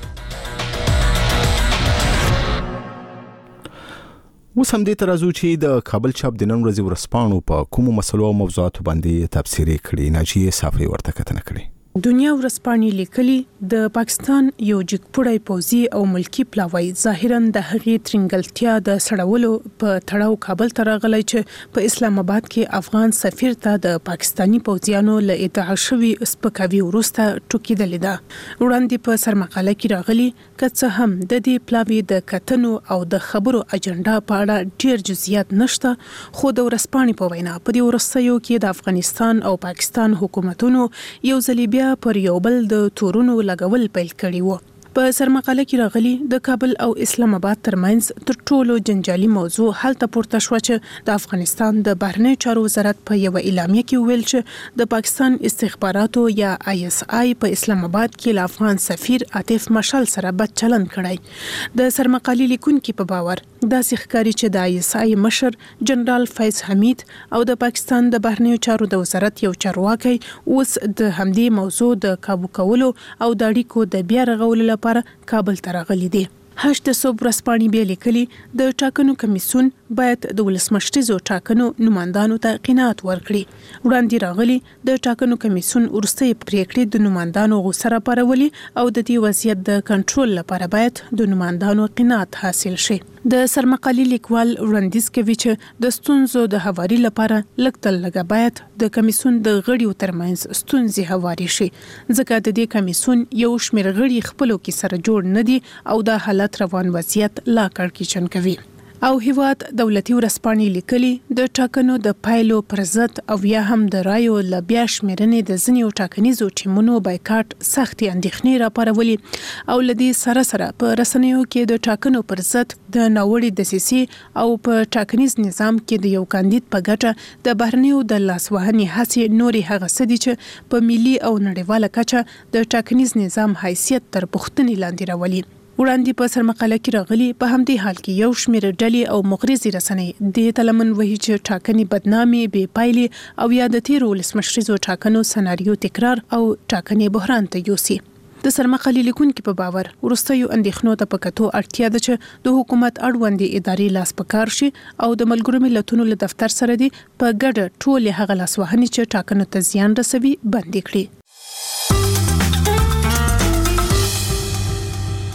اوس هم دې ترازو چې د کابل چاپ د نن ورځې ورسپانو په کومو مسلو او موضوعاتو باندې تفسیري کړي ناجیه صافي ورته کتنه کړي. دنیا ورسپانې لیکلي د پاکستان یو جګپړی پوځي او ملکی پلاوی ظاهرا د هغې ترنګلتیا د سړولو په تړاو کابل ته راغلی چې په اسلام آباد کې افغان سفیر ته د پاکستانی پوځیانو له ادعا شوی سپکاوي وروسته ټوکېدلې ده. وړاندې په سرمقاله کې راغلي که څه هم د دې پلاوی د کتنو او د خبرو اجنډا په اړه ډیر جزئیات نشته، خو د ورسپانې په وینا په دې ورستیو کې د افغانستان او پاکستان حکومتونو یو ځل بیا پر یو بل د تورونو لګول پیل کړي وو. په سرمقاله کې راغلي د کابل او اسلام آباد ترمنځ تر ټولو جنجالي موضوع هلته پورته شو چې د افغانستان د بهرنی چارو وزارت په یو اعلامیه کې ویل چې د پاکستان استخباراتو یا ISI په اسلام آباد کې له افغان سفیر عاطف مشال سره بد چلند کړی. د سرمقالې لیکونکو په باور داسې ښکاري چې د ISI مشر جنرال فیض حمید او د پاکستان د بهرنی چارو د وزارت یو چارواکي اوس د همدې موضوع د کابو کولو او د اړیکو د بیا رغولو لپاره کابل ته راغلي دي. هشت صبح رسپانی بیا لیکلي د ټاکنو کمیسیون باید د ولسمشریزو ټاکنو نمائندانو ته قناعت ورکړي. وړاندې راغلي د ټاکنو کمیسیون ورستۍ پریکړې د نمائندانو غوسه راپارولي او د دې وضعیت د کنټرول لپاره باید د نمائندانو قناعت حاصل شي. د سرمقالې لیکوال وړاندیز کوي چې د ستونزو د هواري لپاره لږ لږه باید د کمیسیون د غړیو ترمنځ ستونزې هواري شي، ځکه د دې کمیسیون یو شمېر غړي خپلو کې سره جوړ نه دي او د حالت روان وضعیت لا کړکېچن کوي. او هیواد دولتي ورسپانې لیکلي د ټاکنو د پایلو پر ضد او یا هم د رایو ل بیا شمیرنې د ځینو ټاکنیزو ټیمونو بایکاټ سختي اندېښنې راپارولي او لدی سره سره په رسنیو کې د ټاکنو پر ضد د ناوړي دسیسې او په ټاکنیز نظام کې د یو کاندید په ګټه د بهرنیو د لاسوهنې هڅې نوري هغه سدي چې په ملي او نړیواله کچه د ټاکنیز نظام حیثیت تر پوښتنې لاندې راولي. وړاندې په سرمقاله کې راغلي په همدې حال کې یو شمېر ډلې او مغرضي رسنۍ د تلمن وهي چې ټاکنې بدنامي بې پایلې او یا د تیرو ولسمشریزو ټاکنو سناریو تکرار او ټاکنې بحران ته یوسي. د سرمقالې لیکونکو په باور ورستیو اندېښنو ته په کتو اړتیا ده چې د حکومت اړوندې ادارې لاس پکار شي او د ملګرو ملتونو له دفتر سره دی په ګډه ټول هغه لاسوهنې چې ټاکنو ته زیان رسوي بند کړي.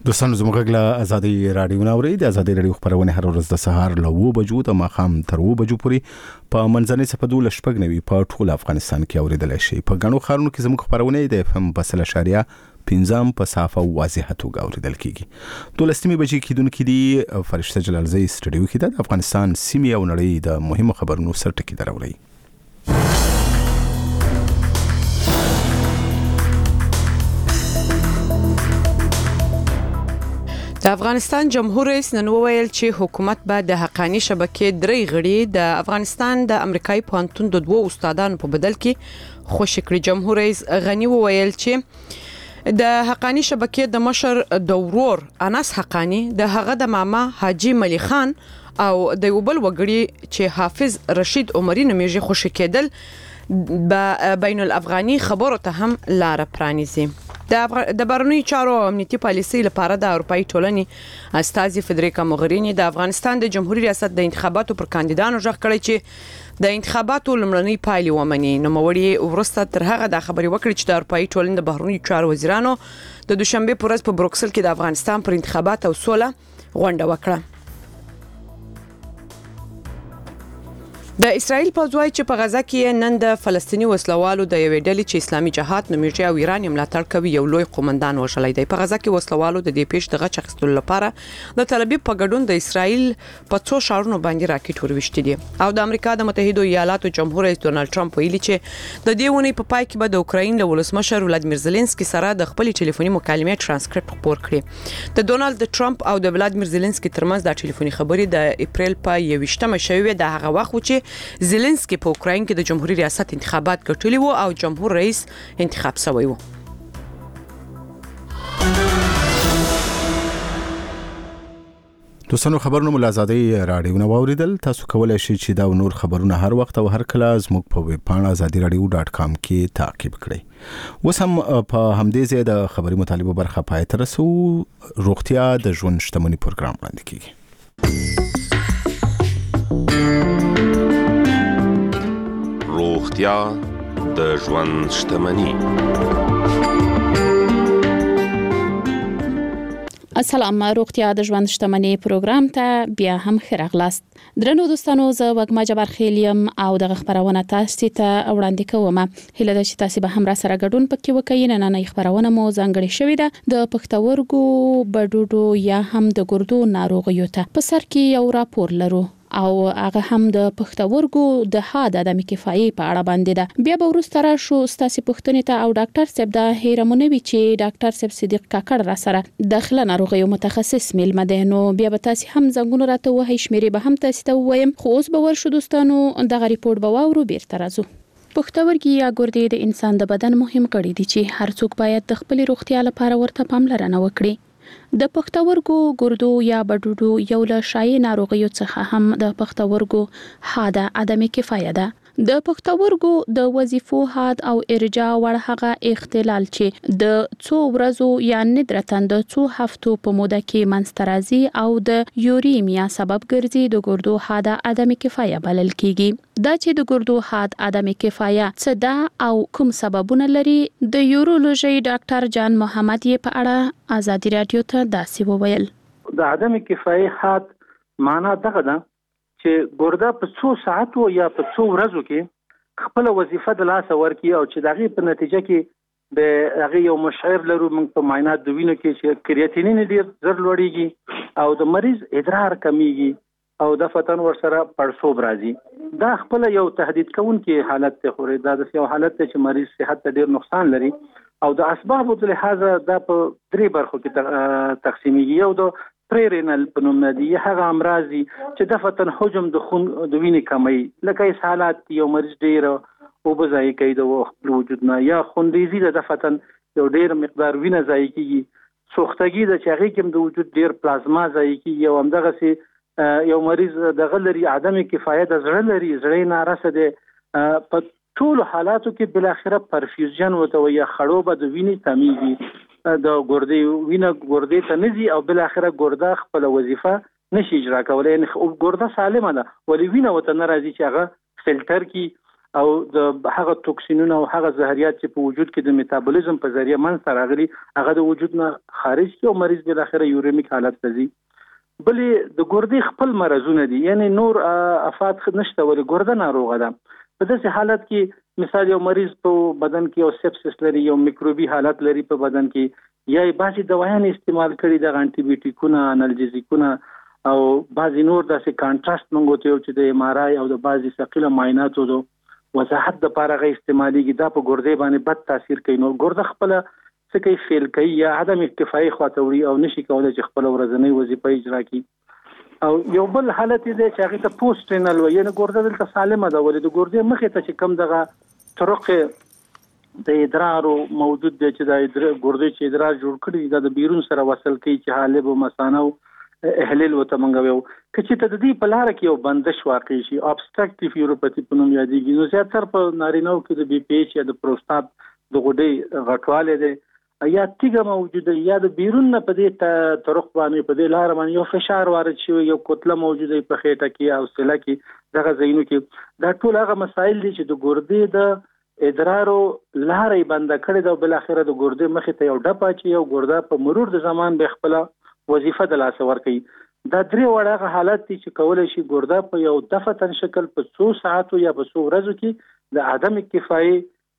دوستانو زموږ له ازادي رادیو ناوړي د ازادي رادیو خبرونه هر ورځ د سهار له 9 بجو ته ماخام تر 9 بجو پورې په منځنۍ صفحه 12 په ټول افغانستان کې اوریدل شي. په غنو خارونو کې زموږ خبرونه د FM بسل اشاریه 15 په صافه واضحه توګه اوریدل کیږي. 12 بجې کېدونکې دي فرشته جلالزی سټډیو کې د افغانستان سیمې او نړۍ د مهمو خبرونو سرټکی درولي. د افغانستان جمهور رئیس نن وویل چې حکومت به د حقانی شبکې درې غړي د افغانستان د امریکایي پوهنتون د 2 استادانو په بدل کې خوشی کړي. جمهور رئیس غنی وویل چې د حقانی شبکې د مشر د ورور انس حقانی د هغه د ماما حاجی ملي خان او د یوبل وګړي چې حافظ رشید عمري نومېږي خوشی کېدل بین الافغاني خبرو ته هم لار پرانیزي. د بهرنیو چارو او امنیتي پالیسۍ لپاره د اروپאי ټولنې استازي فدریکا موغرینی د افغانستان د جمهوریت ریاست د انتخاباتو پر کاندیدانو ژغ کړی چې د انتخاباتو لومړنۍ پایلې ومني. نو موري ورسته تر هغه د خبري وکړي چې د اروپאי ټولنې د بهرنیو چارو وزیرانو د دوشنبه پر ورځ په بروکسل کې د افغانستان پر انتخابات او سوله غونډه وکړه. د اسرائیل پوځوي چې په غزا کې نن د فلسطینی وسلوالو د یوې ډلې چې اسلامي جهاد نومېږي او ایران یې ملاتړ کوي یو لوی قومندان وژلی دی. په غزا کې وسلوالو د دې پیښ د غچ اخیستلو لپاره د تل ابیب په ګډون د اسرائیل په 2 شهرونو باندې راکټ وروشتي دي او د امریکا د متحده ایالاتو جمهور رئیس ډونالد ټرمپ ویلي چې د دې ونې په پای کې به د اوکراین له ولسمشر ولادیمیر زيلنسکي سره د خپل ټلیفوني مکالمې ترانسکریپټ خپور کړي. د ډونالد ټرمپ او د ولادیمیر زيلنسکي ترمنځ د ټلیفوني خبرې د اپریل په 28مه شوې د هغه وخت چې زيلنسکي په اوکراین کې د جمهوریت ریاست انتخابات ګټلي وو او جمهور رئیس انتخاب شوی وو. دوستانو خبرونه مل ازادي رادیو نو اوریدل. تاسو کولای شئ چې دا نور خبرونه هر وخت او هر کله زموږ په ویب پاڼه azadiradio.com کې تعقیب کړئ. اوس هم په همدې ځای د خبري مطالبه برخه پای ته رسو. روغتیا د ژوند شتمنۍ پروګرام وړاندې کیږي. روغتیا د ژوند شتمنۍ. السلام، روغتیا د ژوند شتمنۍ پروګرام ته بیا هم خیرغلاست. درنو دوستانو، زه وګما جبر خیلیم او د خبرونه تاسو ته وړاندې کوم. هله د چې تاسو به هم را سره ګډون پکې وکړئ. نن نه خبرونه مو ځانګړې شوې ده د پښتورګو، بډوډو یا هم د ګردو ناروغیو ته. په سر کې یو راپور لرو او هغه هم د پښتورګو د حاد عدم کفایي په اړه باندې ده. بیا به ورسته راشو ستاسو پوښتنې ته او ډاکټر صاحب د هیرمونوي چې ډاکټر صاحب صدیق کاکړ را سره داخله ناروغیو متخصص میلمه ده. نو بیا به تاسو هم زنګونه راته وهي شمیرې به هم تاسو ته وایم. خو اوس به ورشو دوستانو دغه ریپورت به واورو بیرته راځو. پښتورګي یا ګردې د انسان د بدن مهم کړي دي چې هر څوک باید د خپل روغتیا لپاره ورته پاملرنه وکړي. د پښتورګو، ګردو یا بډوډو یو له شایع ناروغیو څخه هم د پښتورګو حاد عدم کفایه ده. د پښتورګو د وظیفو حاد او ارجاع ور هغه اختلال چې د څو ورځو یا ندرتن د څو هفتو په موده کې منسترازي او د یوریمیا سبب ګرځي د ګردو حاد عدم کفایه بلل کیږي. دا چې د ګردو حاد عدم کفایه څه ده او کوم سببونه لري، د یورولوژي ډاکټر جان محمد یې په اړه ازادي رادیو ته داسې وویل. د عدم کفایه حاد معنا دغه ده چې ګرده په 2 ساعتو یا په 2 ورځو کې خپل وظیفه د لاس ورکړي او چې دغه په نتیجه کې د هغه یو مشعر لرو موږ په معاینات د وینې کې چې کریاتینین ډیر زر لوړیږي او د مریض ادرار کمیږي او د فتن ورسره پړسوب راځي. دا خپل یو تهدید کوونکی حالت ته خوري. دا د یو حالت ته چې مریض صحت ته ډیر نقصان لري او د اسبابو په لحاظ دا په 3 برخو کې تقسیمیږي. یو د پریرینل په نوم دی هغه امراض چې د فتن حجم د خون د وینې کمی، لکه اسهالات یو مریض ډیر او بځای کوي د وجود نه، یا خوندېزي د فتن یو ډیر مقدار وینه ځای کیږي، سوختګي د چاغي کې د وجود ډیر پلازما ځای کیږي او همدغه سي یو مریض د غلري عدم کفایت د زړه لري، زړه نارسه ده. په ټول حالاتو کې بل اخره پرفیوژن وته یا خړوبه د وینې کمیږي، د ګردې وینه ګردې ته نزي او بل اخره ګرده خپل وظیفه نشي اجرا کولای. یعنی ګرده سالمه ده ولی وینه وته ناراضي چې هغه فلټر کی او د هغه توکسینونه او هغه زهريات چې په وجود کې د میټابولیزم په ذریعہ منځ راغلي هغه د وجود نه خارج شي او مریض بل اخره یوریمیک حالت ته ځي. بلې د ګردې خپل مرزونه دي، یعنی نور افات نشته، ولې ګرده ناروغه ده. په داسې حالت کې مثال یو مریض په بدن کې یو سپسس لري، یو میکروبي حالت لري په بدن کې، یا بعضي دوايان استعمال کړي د انټي بیوټیکونه، انالجیزیکونه او بعضي نور داسې کانټراست منغو ته چې د ام ار آی او د بعضي ثقيله معایناتو د وضاحت د لپاره غي استعماليږي، دا په ګردې باندې بد تاثیر کوي. نو ګرده خپل څه کوي، فیل کوي یا عدم اکتفایي خواته وړي او نشي کولای چې خپل ورځنی وظیفه اجرا کړي. او یو بل حالت دی چې هغه ته پوسټ رینال وایي، یعنی ګرده دلته سالمه ده، ولې د ګردې مخې ته چې کم دغه طرق د ادرار موجود دی چې د ګردې چې ادرار جوړ کړي دا د بیرون سره وصل کوي چې حالب او مثانه اهلیل وته منغوي کچې ته د دې په لار کې یو بندش واقع شي، ابستراکټیو یوروپاتی په نوم یادېږي. نو زیاتره په نارینه‌و کې د بي پی ایچ یا د پروستات د غوډې غټواله دی یا تیګه موجوده، یا د بیرون نه په دې طرق باندې په دې لار باندې یو فشار وارد شي، یو کتله موجوده په خېټه کې او سله کې دغه ځایونو کې. دا ټول هغه مسایل دي چې د ګردې د ادرارو لارې بنده کړې ده او بل اخره د ګردې مخې ته یو ډپه چې یو ګرده په مرور د زمان به خپل وظیفه د لاس ور کوي. دا درې وړه حالت دي چې کولای شي ګرده په یو دفتن شکل په 100 ساعتو یا په 100 ورځو کې د عدم کفایي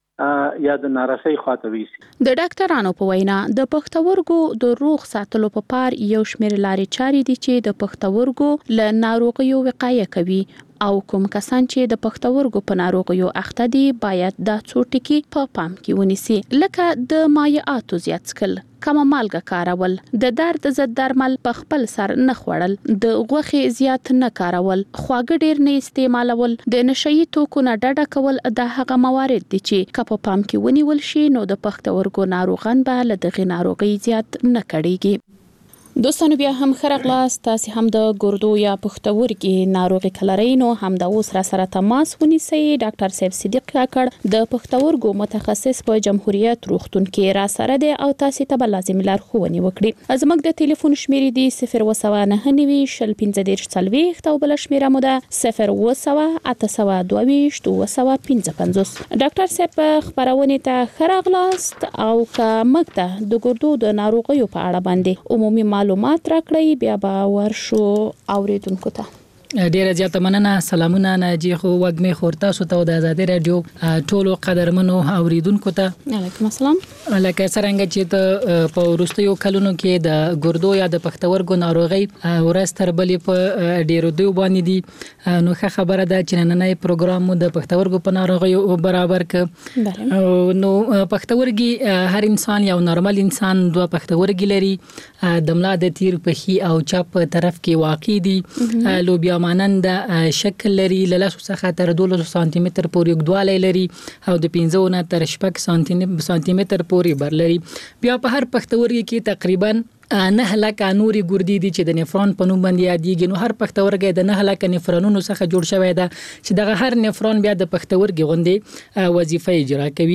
یا د نارسۍ خواته ویسي. د ډاکټرانو په وینا د پښتورګو د روغ ساتلو په پار یو شمېر لارې چارې دي چې د پښتورګو له ناروغیو وقایه کوي او کوم کسان چې د پښتورګو په ناروغیو اخته دي باید دا څو ټکي په پام کې ونیسي، لکه د مایعاتو زیات څښل، کم مالګه کارول، د درد ضد درمل په خپل سر نه خوړل، د غوښې زیات نه کارول، خواږه ډیر نه استعمالول، د نشئی توکو نه ډډه کول. د هغه موارد دي چې په پام کې ونیول شي نو د پښتورګو ناروغان به له دغه ناروغي زیات نه کړيږي. دوستانو بیا هم خرغلاس تاسو هم د ګردو یا پښتورګي ناروغي کلري نو هم د اوس را سره تماس ونیسئ. ډاکټر صاحب صدیق کاکړ د پښتورګو متخصص په جمهوریت روغتون کې را سره دی او تاسو ته لازم لارښوونې وکړي. زموږ د ټلیفون شمیرې دی 019 15 40 او بل شمیره مو ده 0 822 255. ډاکټر صاحب خبرونه ته خرغلاس او کا مګه د ګردو د ناروغیو په اړه باندې عمومي معلومات راکړی، بیا به ورشو اوریدونکو ته. ډیره زیاته مننه. سلامونه ناجی خو وګمه خورتا سو ته د آزادۍ رادیو ټولو قدرمنو اوریدونکو ته. علیکم السلام. لکه څنګه چې ته په وروستیو کلونو کې د ګردو یا د پښتورګو ناروغي ورځ تر بلې په ډیرو دی باندې دي، نو ښه خبره ده چې نننۍ پروګرام د پښتورګو په ناروغیو برابر ک. نو پښتورګي هر انسان یو نورمال انسان دوه پښتورګي لري، د ملا د تیر په خي او چپ طرف کې واقع دي. لوبیا مانند شکل لري، له 10 څخه تر 12 سانتي متر پورې اوږدوالی لري او د 15 نه تر 6 سانتي متر پورې بر لري. بیا په هر پښتورګي کې تقریبا 9 لکه نوري ګردې دي چې د نفرون په نوم باندې یادېږي. نو هر پښتورګي د 9 لکه نفرونونو څخه جوړ شوی دی چې دغه هر نفرون بیا د پښتورګي غوندې وظیفه اجرا کوي.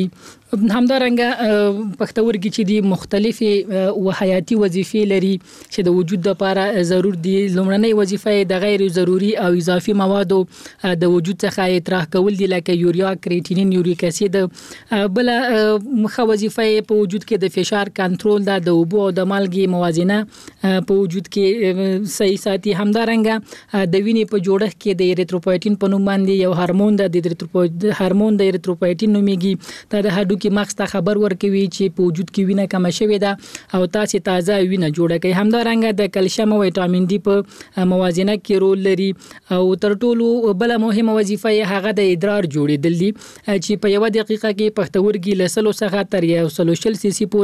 همدارنګه پښتورګي چې دي مختلفي او حیاتي وظیفې لري چې د وجود لپاره ضرور دي. لومړنۍ وظیفه د غیر ضروري او اضافي موادو د وجود څخه اطراح کول دي، لکه یوریا، کریټینین، یوریک اسید. بل مخه وظیفه په وجود کې د فشار کنټرول ده، د اوبو او د مالګې موازنه په وجود کې صحیح ساتي. همدارنګه د وینې په جوړښت کې د ایریتروپویټین په نوم باندې یو هورمون د هورمون د ایریتروپویټین نومېږي. دا د هډوکو مغز ته خبر ورکوي چې په وجود کې وینه کم شوې ده او تاسو تازه وینه جوړه کوي. همدارنګه د کلسیم او ویټامین ډي په موازنه کې رول لري. او تر ټولو بل مهمه وظیفه یې هغه د ادرار جوړېدل دي چې په 1 دقیقه کې پښتورګي له 100 څخه تر 100 سي سي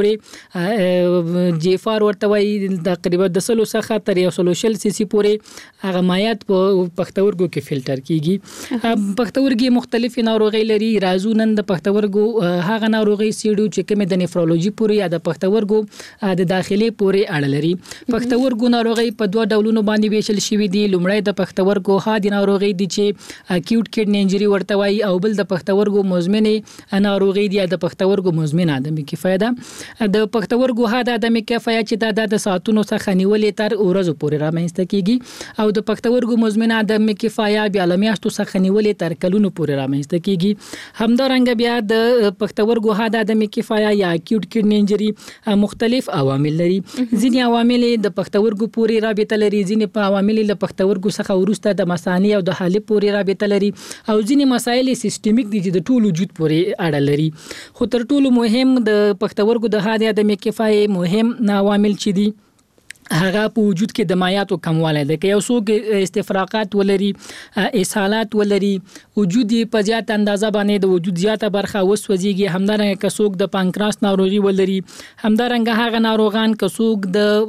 پورې جیفار ورته وایي، تقریبا د 100 څخه تر 100 سي سي پورې هغه مایعات په پښتورګو کې فلټر کیږي. پښتورګي مختلفې ناروغۍ لري. راځو نن د پښتورګو هغه ناروغي سیډو چې کومه د نفرولوژي پورې یا د پښتورګو د داخلي پورې اړه لري. پښتورګو ناروغي په دوه ډولونو باندې ویشل شوې دي. لومړی د پښتورګو هادي ناروغي دي چې اکیوټ کډنی انجری ورته وایي، او بل د پښتورګو مزمنه ناروغي دي یا د پښتورګو مزمنه عدم کفایت. د پښتورګو هاده عدم کفایت چې د ساعتونو څخه نیولې تر ورځو پورې رامنځته کیږي او د پښتورګو مزمنه عدم کفایه بیا لمیاشتو څخه نیولې تر کلونو پورې رامنځته کیږي. همدارنګه بیا د پښتورګو حد عدم کفایه یا اکیوټ کډنی انجری مختلف عوامل لري. ځینې عوامل د پښتورګو پورې رابطه لري، ځینې په عوامل له پښتورګو څخه ورسته د مثانې او د حالب پورې رابطه لري او ځینې مسایل سیستمیک دي چې د ټول وجود پورې اړه لري. خو تر ټولو مهم د پښتورګو د حد عدم کفایه مهم عوامل چې دي هغه په وجود کې د مایعاتو کموالی دی. که یو څوک استفراغات ولري، اسهالات ولري، وجود په زیات اندازه باندې د وجود زیاته برخه وسوځيږي، همدارنګه که څوک د پانکراس ناروغي ولري، همدارنګه هغه ناروغان که څوک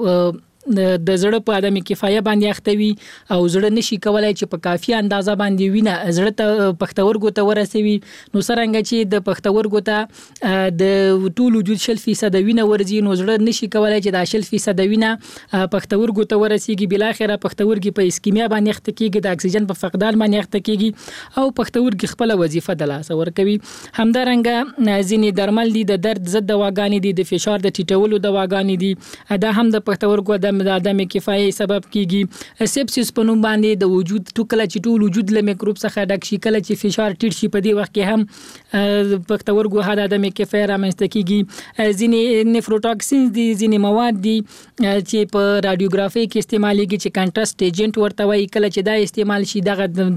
د زړه په عدم کفایه باندې اختوي او زړه نشي کولای چې په کافي اندازه باندې وینه زړه ته پښتورګو ته ورسوي، نو څرنګه چې د پښتورګو ته د ټول وجود 0% وینه ورځي، نو زړه نشي کولای چې د 0% وینه پښتورګو ته ورسیږي، بل اخره پښتورګي په اسکیمیا باندې اخته کیږي، د اکسیجن په فقدان باندې اخته کیږي او پښتورګي خپل وظیفه د لاس ورکوي. همدارنګه ځینې درمل دي د درد ضد دواګانې دي، د فشار د ټیټولو دواګانې دي، دا هم د پښتورګو د عدم کفایه سبب کیږي. سپسیس په نوم باندې د وجود ټوکله چې ټول وجود له میکروب څخه ډک شي، کله چې فشار ټیټ شي په دې وخت کې هم پښتورګو حد عدم کفایه رامنځته کیږي. ځینې نیفروټاکسینز دي، ځینې مواد دي چې په رادیوګرافي کې استعمالېږي چې کانټراسټ ایجنټ ورته وایي، کله چې دا استعمال شي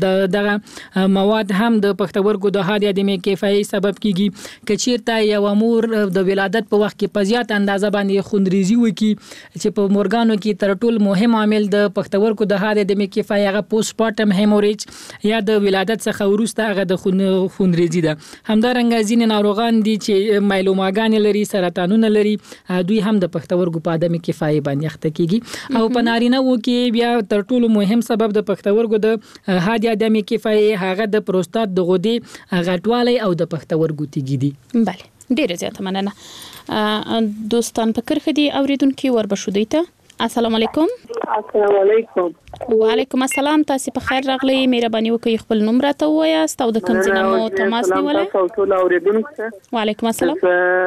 دغه مواد هم د پښتورګو د حد عدم کفایه سبب کیږي. که چیرته یو مور د ولادت په وخت کې په زیات اندازه باندې خوندریزي وکړي چې په مورګانو کې تر ټولو مهم عامل د پښتورګو د حد عدم کفایه هغه پوسټ پارټم هیموریج یا د ولادت څخه وروسته هغه د خوندریزي ده. همدارنګه ځینې ناروغان دي چې مایلوماګانې لري، سرطانونه لري، دوی هم د پښتورګو په عدم کفایه باندې اخته کیږي. او په نارینه‌و کې بیا تر ټولو مهم سبب د پښتورګو د حد عدم کفایه هغه د پروستات د غدې غټوالی او د پښتورګو تیږي دي. بله، ډیره زیاته مننه. دوستان په کرخه دي اوریدونکو وربشو دیته. السلام علیکم. السلام علیکم. وعلیکم السلام. تاسو په خیر راغلی. مهرباني وکړئ خپل نوم راته ووایاست او د کوم ځای مو تماس نیولای. ټول اوریدونکو وعلیکم السلام.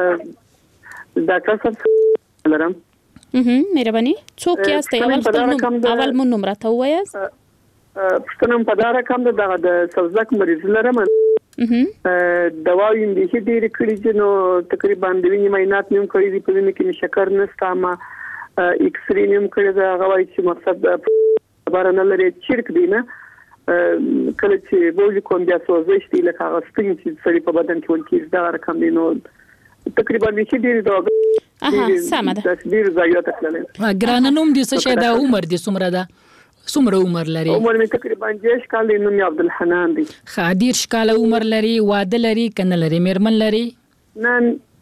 ډاکټر صاحب لرم. مهرباني. څوک یاست؟ اول مو نوم راته ووایاست. پښتنم په دار کم د سوزک مریض لرم. دواوی اندېښې ډېرې کړي چې نو تقریبا د وینې معاینات مې هم کړي دي، په وینې کې مې شکر نشته، ما ایکس رې مې هم کړې ده. هغه وایي چې مقصد خبره نه لري، چرک دی نه، کله چې بولي کوم بیا سوزش دی لکه هغه سپین چې سړي په بدن کې ولکېږي دغه رقم دی. نو تقریبا اندېښې ډېرې دواګانې سمه ده. ډېر ځایونه ته تللی. ګرانه نوم دې څه شی ده؟ عمر دې څومره ده؟ څومره عمر لري؟ عمر مې تقریبا 10 کال دی. نوم یې عبدالحنان دی. ښه، 10 کاله عمر لري. واده لري که نه لري؟ میرمن لري؟ نه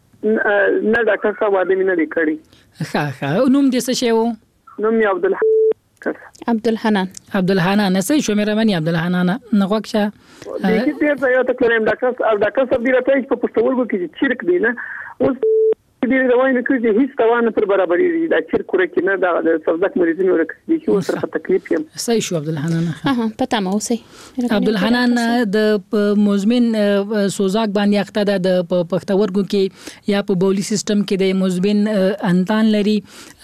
ډاکټر صاحب، واده مې نه دی کړی. ښه، نوم دې څه شی و؟ نوم یې عبدالحنان. عبدالحنان صحیح شو. مهرباني عبدالحنان نغوښه. دې دې ځای ته کړم ډاکټر صاحب دې راته په پښتورګو کې چیرک دی نه، اوس دې روانه کې چې هیڅ توانه پر برابرې دا چیرک ورکې نه، د سوزک مریضینو ورکې چې اوس سره تکلیف یم. صحیح شو عبدالحنان. پته مو اوسئ. عبدالحنان د مزمن سوزاک باندې اخته ده، د پښتورګو کې یا په بولی سیستم کې د مزمن انتان لري.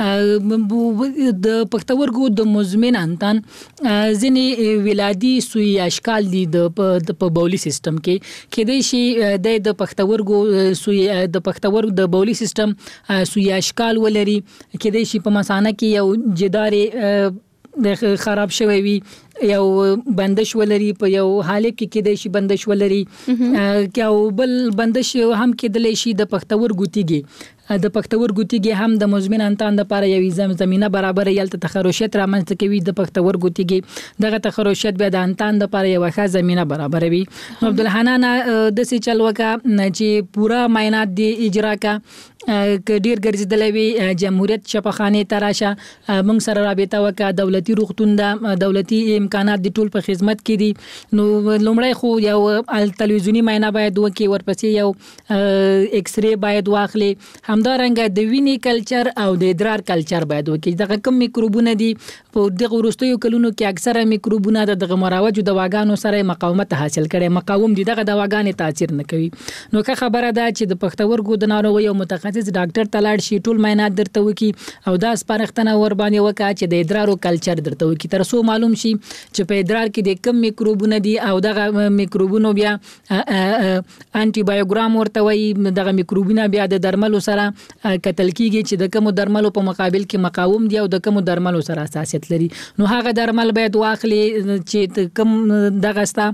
د پښتورګو د مزمن انتان ځینې ولادي سوی اشکال دي د بولی سیستم کې د شي د پښتورګو سوی د پښتورګو د بولی سیستم سوی اشکال ولري، کې د شي په مثانه کې یو جدارې خراب شوی وي، یو بندش ولري، په یو حالت کې د شي بندش ولري، یو بل بندش هم کې د شي د پښتورګو تیږي. د پښتورګو تیږي هم د مزمن انتان لپاره یو زمينه برابر یلته تخرشات رامنځته کوي. د پښتورګو تیږي دغه تخرشات بیا د انتان لپاره یو ښه زمينه برابروي. عبدالحنان د سې چل وکا چې پورا معاینات دی اجرا کا ډیر ګرځیدلې وي، جمهوریت شفاخانه تراشه موږ سره رابطه وکا، دولتي روغتون دا دولتي امکانات د ټول په خدمت کې دي. نو لومړی خو یو تلویزیونی معاینه باید وکي، ورپسې یو ایکس رې باید واخلي، همدارنګه د وینې کلچر او د ادرار کلچر باید وکړي. دغه کم میکروبونه دي په دغه وروستیو کلونو کې اکثره میکروبونه د دغه مروجو دواګانو سره مقاومت حاصل کړي، مقاوم دي، دغه دواګانې تاثیر نه کوي. نو که خبره ده چې د پښتورګو د ناروغیو متخصص ډاکټر تلاړ شي، ټول معاینات درته وکړي او دا سپارښتنه ور باندې وکړي چې د ادرارو کلچر درته وکړي تر څو معلوم شي چې په ادرار کې د کم میکروبونه دي او دغه میکروبونو بیا انټي بایوګرام ورته وایي. دغه میکروبونه بیا د درملو سره کتل کیږي چې د کوم درملو په مقابل کې مقاوم دي او د کوم درملو سره حساسیت لري. نو هغه درمل باید واخلي چې کوم دغه ستا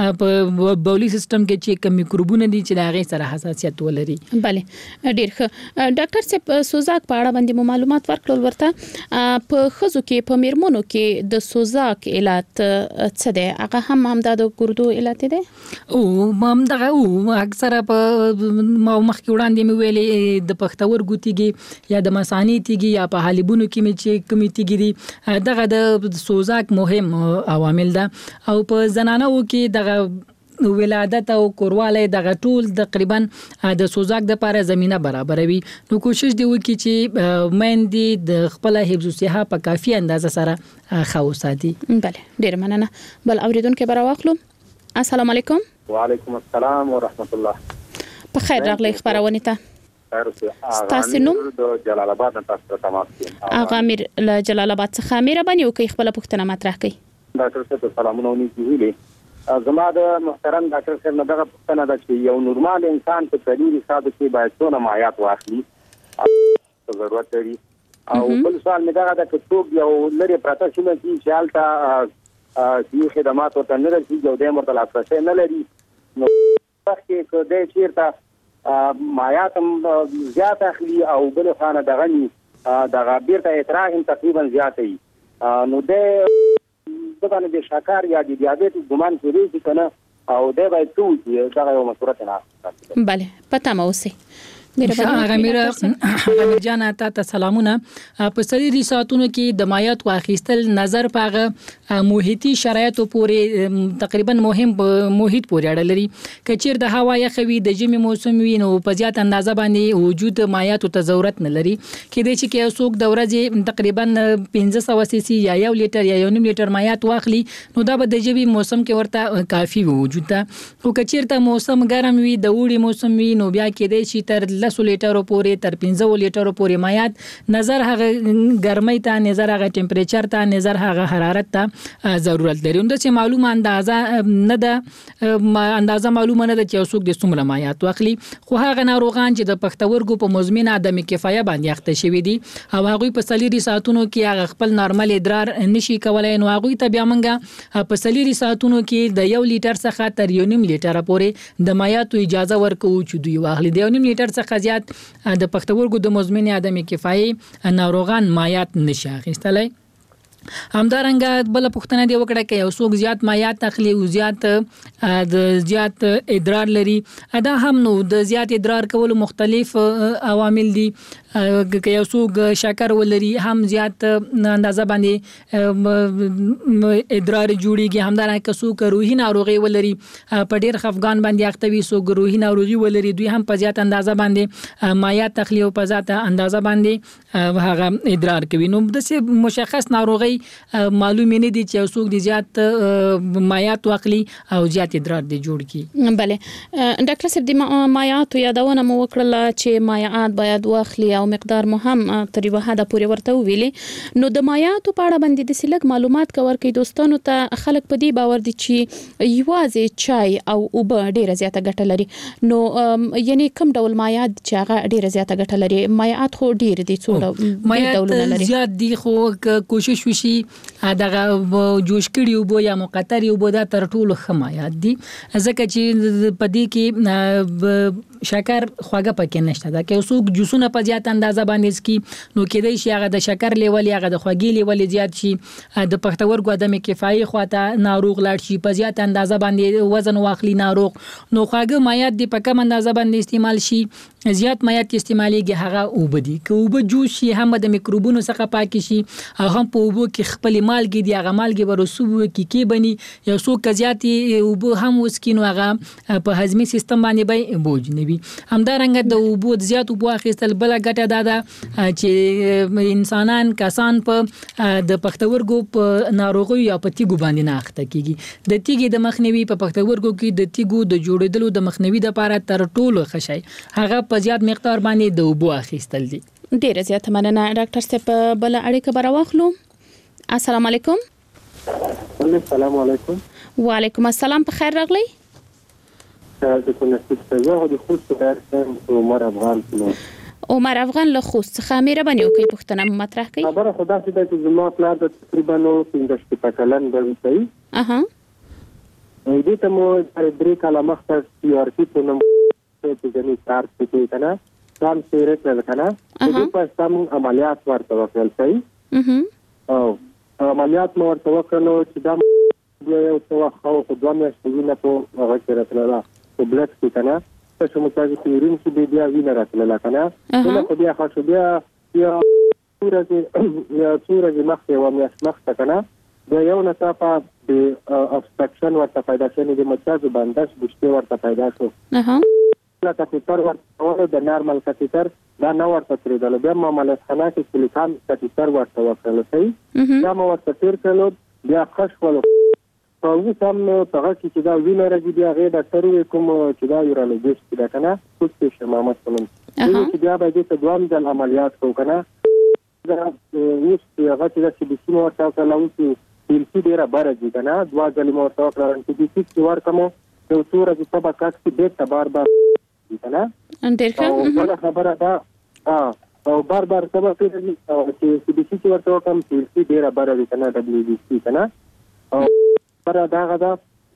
په بولی سیستم کې چې کوم میکروبونه دي چې د هغه سره حساسیت ولري. بله ډیر ښه. ډاکټر صاحب سوزاک په اړه باندې معلومات ورکړل ورته. په خزو کې په میرمنو کې د سوزاک علت څه دی؟ هغه هم د ګردو علت دی او هم دغه اکثره په مخکې وړاندې مې ویلې د پښتورګو تیږي یا د مثانې تیږي یا په حالبونو کې مې چې کومې تیږي دي دغه د سوزاک مهم عوامل ده. او په زنانو کې دغه ولادت او کورواله دغه ټول تقریبا د سوزاک د لپاره زمينه برابروي. نو کوشش دی وکړي چې مېندې د خپل حفظ الصحه په کافي اندازه سره خوساتي. بله ډیر مننه. بل اوریدونکو به راوخلو. السلام علیکم. وعلیکم السلام ورحمت الله. په خیر راغلی خبرونه ته. تاسو نوم د جلال آباد نه تاسو ته تماس کوم. اغه امیر له جلال آباد څخه امیر باندې وکي خپل پوښتنه مطرح کړي. ډاکټر صاحب سلامونه ونیسئ. زما د محترم ډاکټر صاحب نه دغه پوښتنه ده چې یو نورمال انسان په سړي حساب کې باید څونه مایعات واخلي او ضرورت لري. او بل سوال مې دغه ده چې څوک یو لري پراته سیمه کې چې هلته صحي خدمات ورته نه رسېږي او دی ورته لاسرسی نه لري، نو وخت کې که دی چېرته مایعات هم زیات اخلي او بل خانه دغه ني دغه بیرته اعتراض هم تقریبا زیات وي، نو دی دغه د شکر یا د دیابیت ګمان کوي چې کنه او دی باید څه وکړي؟ دغه یو مشوره نه. بله پته مو اوسئ. غمیر جان ته سلامونه. په سړي ساتونو کې د مایعات واخیستل نظر پاغه محیطي شرایطو پورې تقریبا مهم محیط پورې اړه لري. کچیر د هوا یخوي د ژمي موسم وي نو په زیات اندازه باندې وجود مایعاتو ته ضرورت نه لري. کېدای شي کې څوک د ورځې تقریبا 1500 سي سي یا 1 لیټر یا 1.5 لیټر مایعات واخلي نو دا به د ژمي موسم کې ورته کافي وجود ته. او کچیر ته موسم ګرم وي د وړي موسم وي نو بیا کېدای شي تر 10 لیټر پورې تر 15 لیټر پورې مایعات نظر هغه ګرمۍ ته، نظر هغه ټمپریچر ته، نظر هغه حرارت ته ضرورت لري. نو چې معلومه اندازه نه ده، اندازه معلومه نه ده چې څوک د څومره مایعات واخلي. خو هغه ناروغان چې د پښتورګو په مزمن عدم کفایه باندې اخته شوي دي او هغه په سلیری ساعتونو کې هغه خپل نارمل ادرار نشي کولای نو هغه ته بیا منګه په سلیری ساعتونو کې د 1 لیټر څخه تر 1.5 لیټر پورې د مایعاتو اجازه ورکوي چې دوی واخلي. د 1.5 لیټر څخه زیات د پښتورګو د مزمن عدم کفایي ناروغان مایعات نشي اخیستلای. همدارنګه بل پوښتنه دی وکړه چې یو څوک زیات مایعات اخلي او زیات ادرار لري، دا هم نو د زیات ادرار کولو مختلف عوامل دي. که یو څوک شکر ولري هم زیات اندازه باندې ادرار جوړيږي. همدارنګه که څوک روحي ناروغي ولري په ډیر خفګان باندې اخته وي، څوک روحي ناروغي ولري دوی هم په زیات اندازه باندې مایعات اخلي او په زیات اندازه باندې هغه ادرار کوي. نو د مشخص ناروغي معلوم نه دي چې څوک دي زیات مایعات واخلي او زیات ادرار دي جوړ کی. بله ډاکټر صاحب د مایعات یادونه مو وکړه چې مایعات باید واخلي او مقدار مو هم تر یوه حده پورې ورته ویلي. نو د مایعاتو په اړه باندې د سلګ معلومات کور کوي دوستانو ته. خلک په دې باور دي چې یوازې چای او اوبه ډیره زیاته ګټه لري. نو یعنی کوم ډول مایعات چې هغه ډیره زیاته ګټه لري؟ مایعات خو ډیر دي، څو ډولونه لري؟ زیات دي خو کوشش وشي دغه جوش کړي اوبه یا مقطري اوبه دا تر ټولو ښه مایعات دي، ځکه چې په دې کې شکر خواږه پکې نشته. دا که څوک جوسونه په زیات اندازه باندې سکي نو کېدای شي هغه د شکر لیول یا هغه د خوږې لیول زیات شي، د پښتورګو عدم کفایي خواته ناروغ لاړ شي، په زیات اندازه باندې وزن واخلي ناروغ. نو خواږه مایعات دي په کم اندازه باندې استعمال شي، زیات مایعات استعمالېږي هغه اوبه دي. که اوبه جوش شي هم د میکروبونو څخه پاک شي او هم په اوبو کې خپل مالګي دی هغه مالګي ورسوب کې بني یو څو کزياتي وبو هم وسکینو هغه په هضمي سیستم باندې به بوج نوي همدارنګه د وبو زیات وبو اخیستل بل ګټه دادا چې انسانان کسان په د پښتورګو په ناروغي یا په تیګو باندې نه اخته کیږي د تیګي د مخنیوي په پښتورګو کې د تیګو د جوړېدلو د مخنیوي لپاره تر ټولو ښه شي هغه په زیات مقدار باندې د وبو اخیستل دي. ډیره زیاته مننه ډاکټر صاحب بل اړیکه بر واخلو. السلام علیکم. السلام علیکم. وعلیکم السلام په خیر راغلی. د کنسټیټ څخه د خوست ډایرکټر عمر افغان عمر افغان له خوست څخه مهرباني وکړئ پوښتنه مطرح کړئ. خبره خدا چې د زما پلان د تقریبا 15 کلن دی. دې ته مو درې کاله مخکې CRP په نوم چې د کار څه کنه ځان سیرت لکنه د په سم عملیات ورته وکړل شي او عملیات مو ورته وکړلو چې دا یو څه خو په دوه میاشتې نه په هغه کې راتلله په بلډ کې کنه څه مو تاسو یورین کې بیا وینه راتلله کنه نو خو بیا خاص بیا یا صورت مخکې و میاشت مخکې کنه د یو نصافه د ابستراکشن ورته پیدا شوی د مچاز بندش بشته ورته پیدا شو کاتیتر ورته د نارمل کاتیتر دا نو ورته تریدل بیا معاملات خانه کې سیلیکان کاتیتر ورته وکړل شي دا مو ورته تیر کړو بیا خش ولو په وسم په هغه کې دا وینه راځي بیا غیر ډاکټر کوم چې دا یورولوژیست دا کنه څه شي محمد سلام چې بیا به د دوام د عملیات کو کنه دا اوس هغه چې د سیمو ورته کلاوي پیلسی ډیره بارځي کنه دوا ځلې مو ورته کړل چې د څه ورکمو یو څوره چې سبا کاټ کې بیت بار کنه ډیر ښه خبره ده او بار سبا کې چې د څه ورته کوم پیلسی ډیره بارځي کنه WBC کنه او پر دا غدا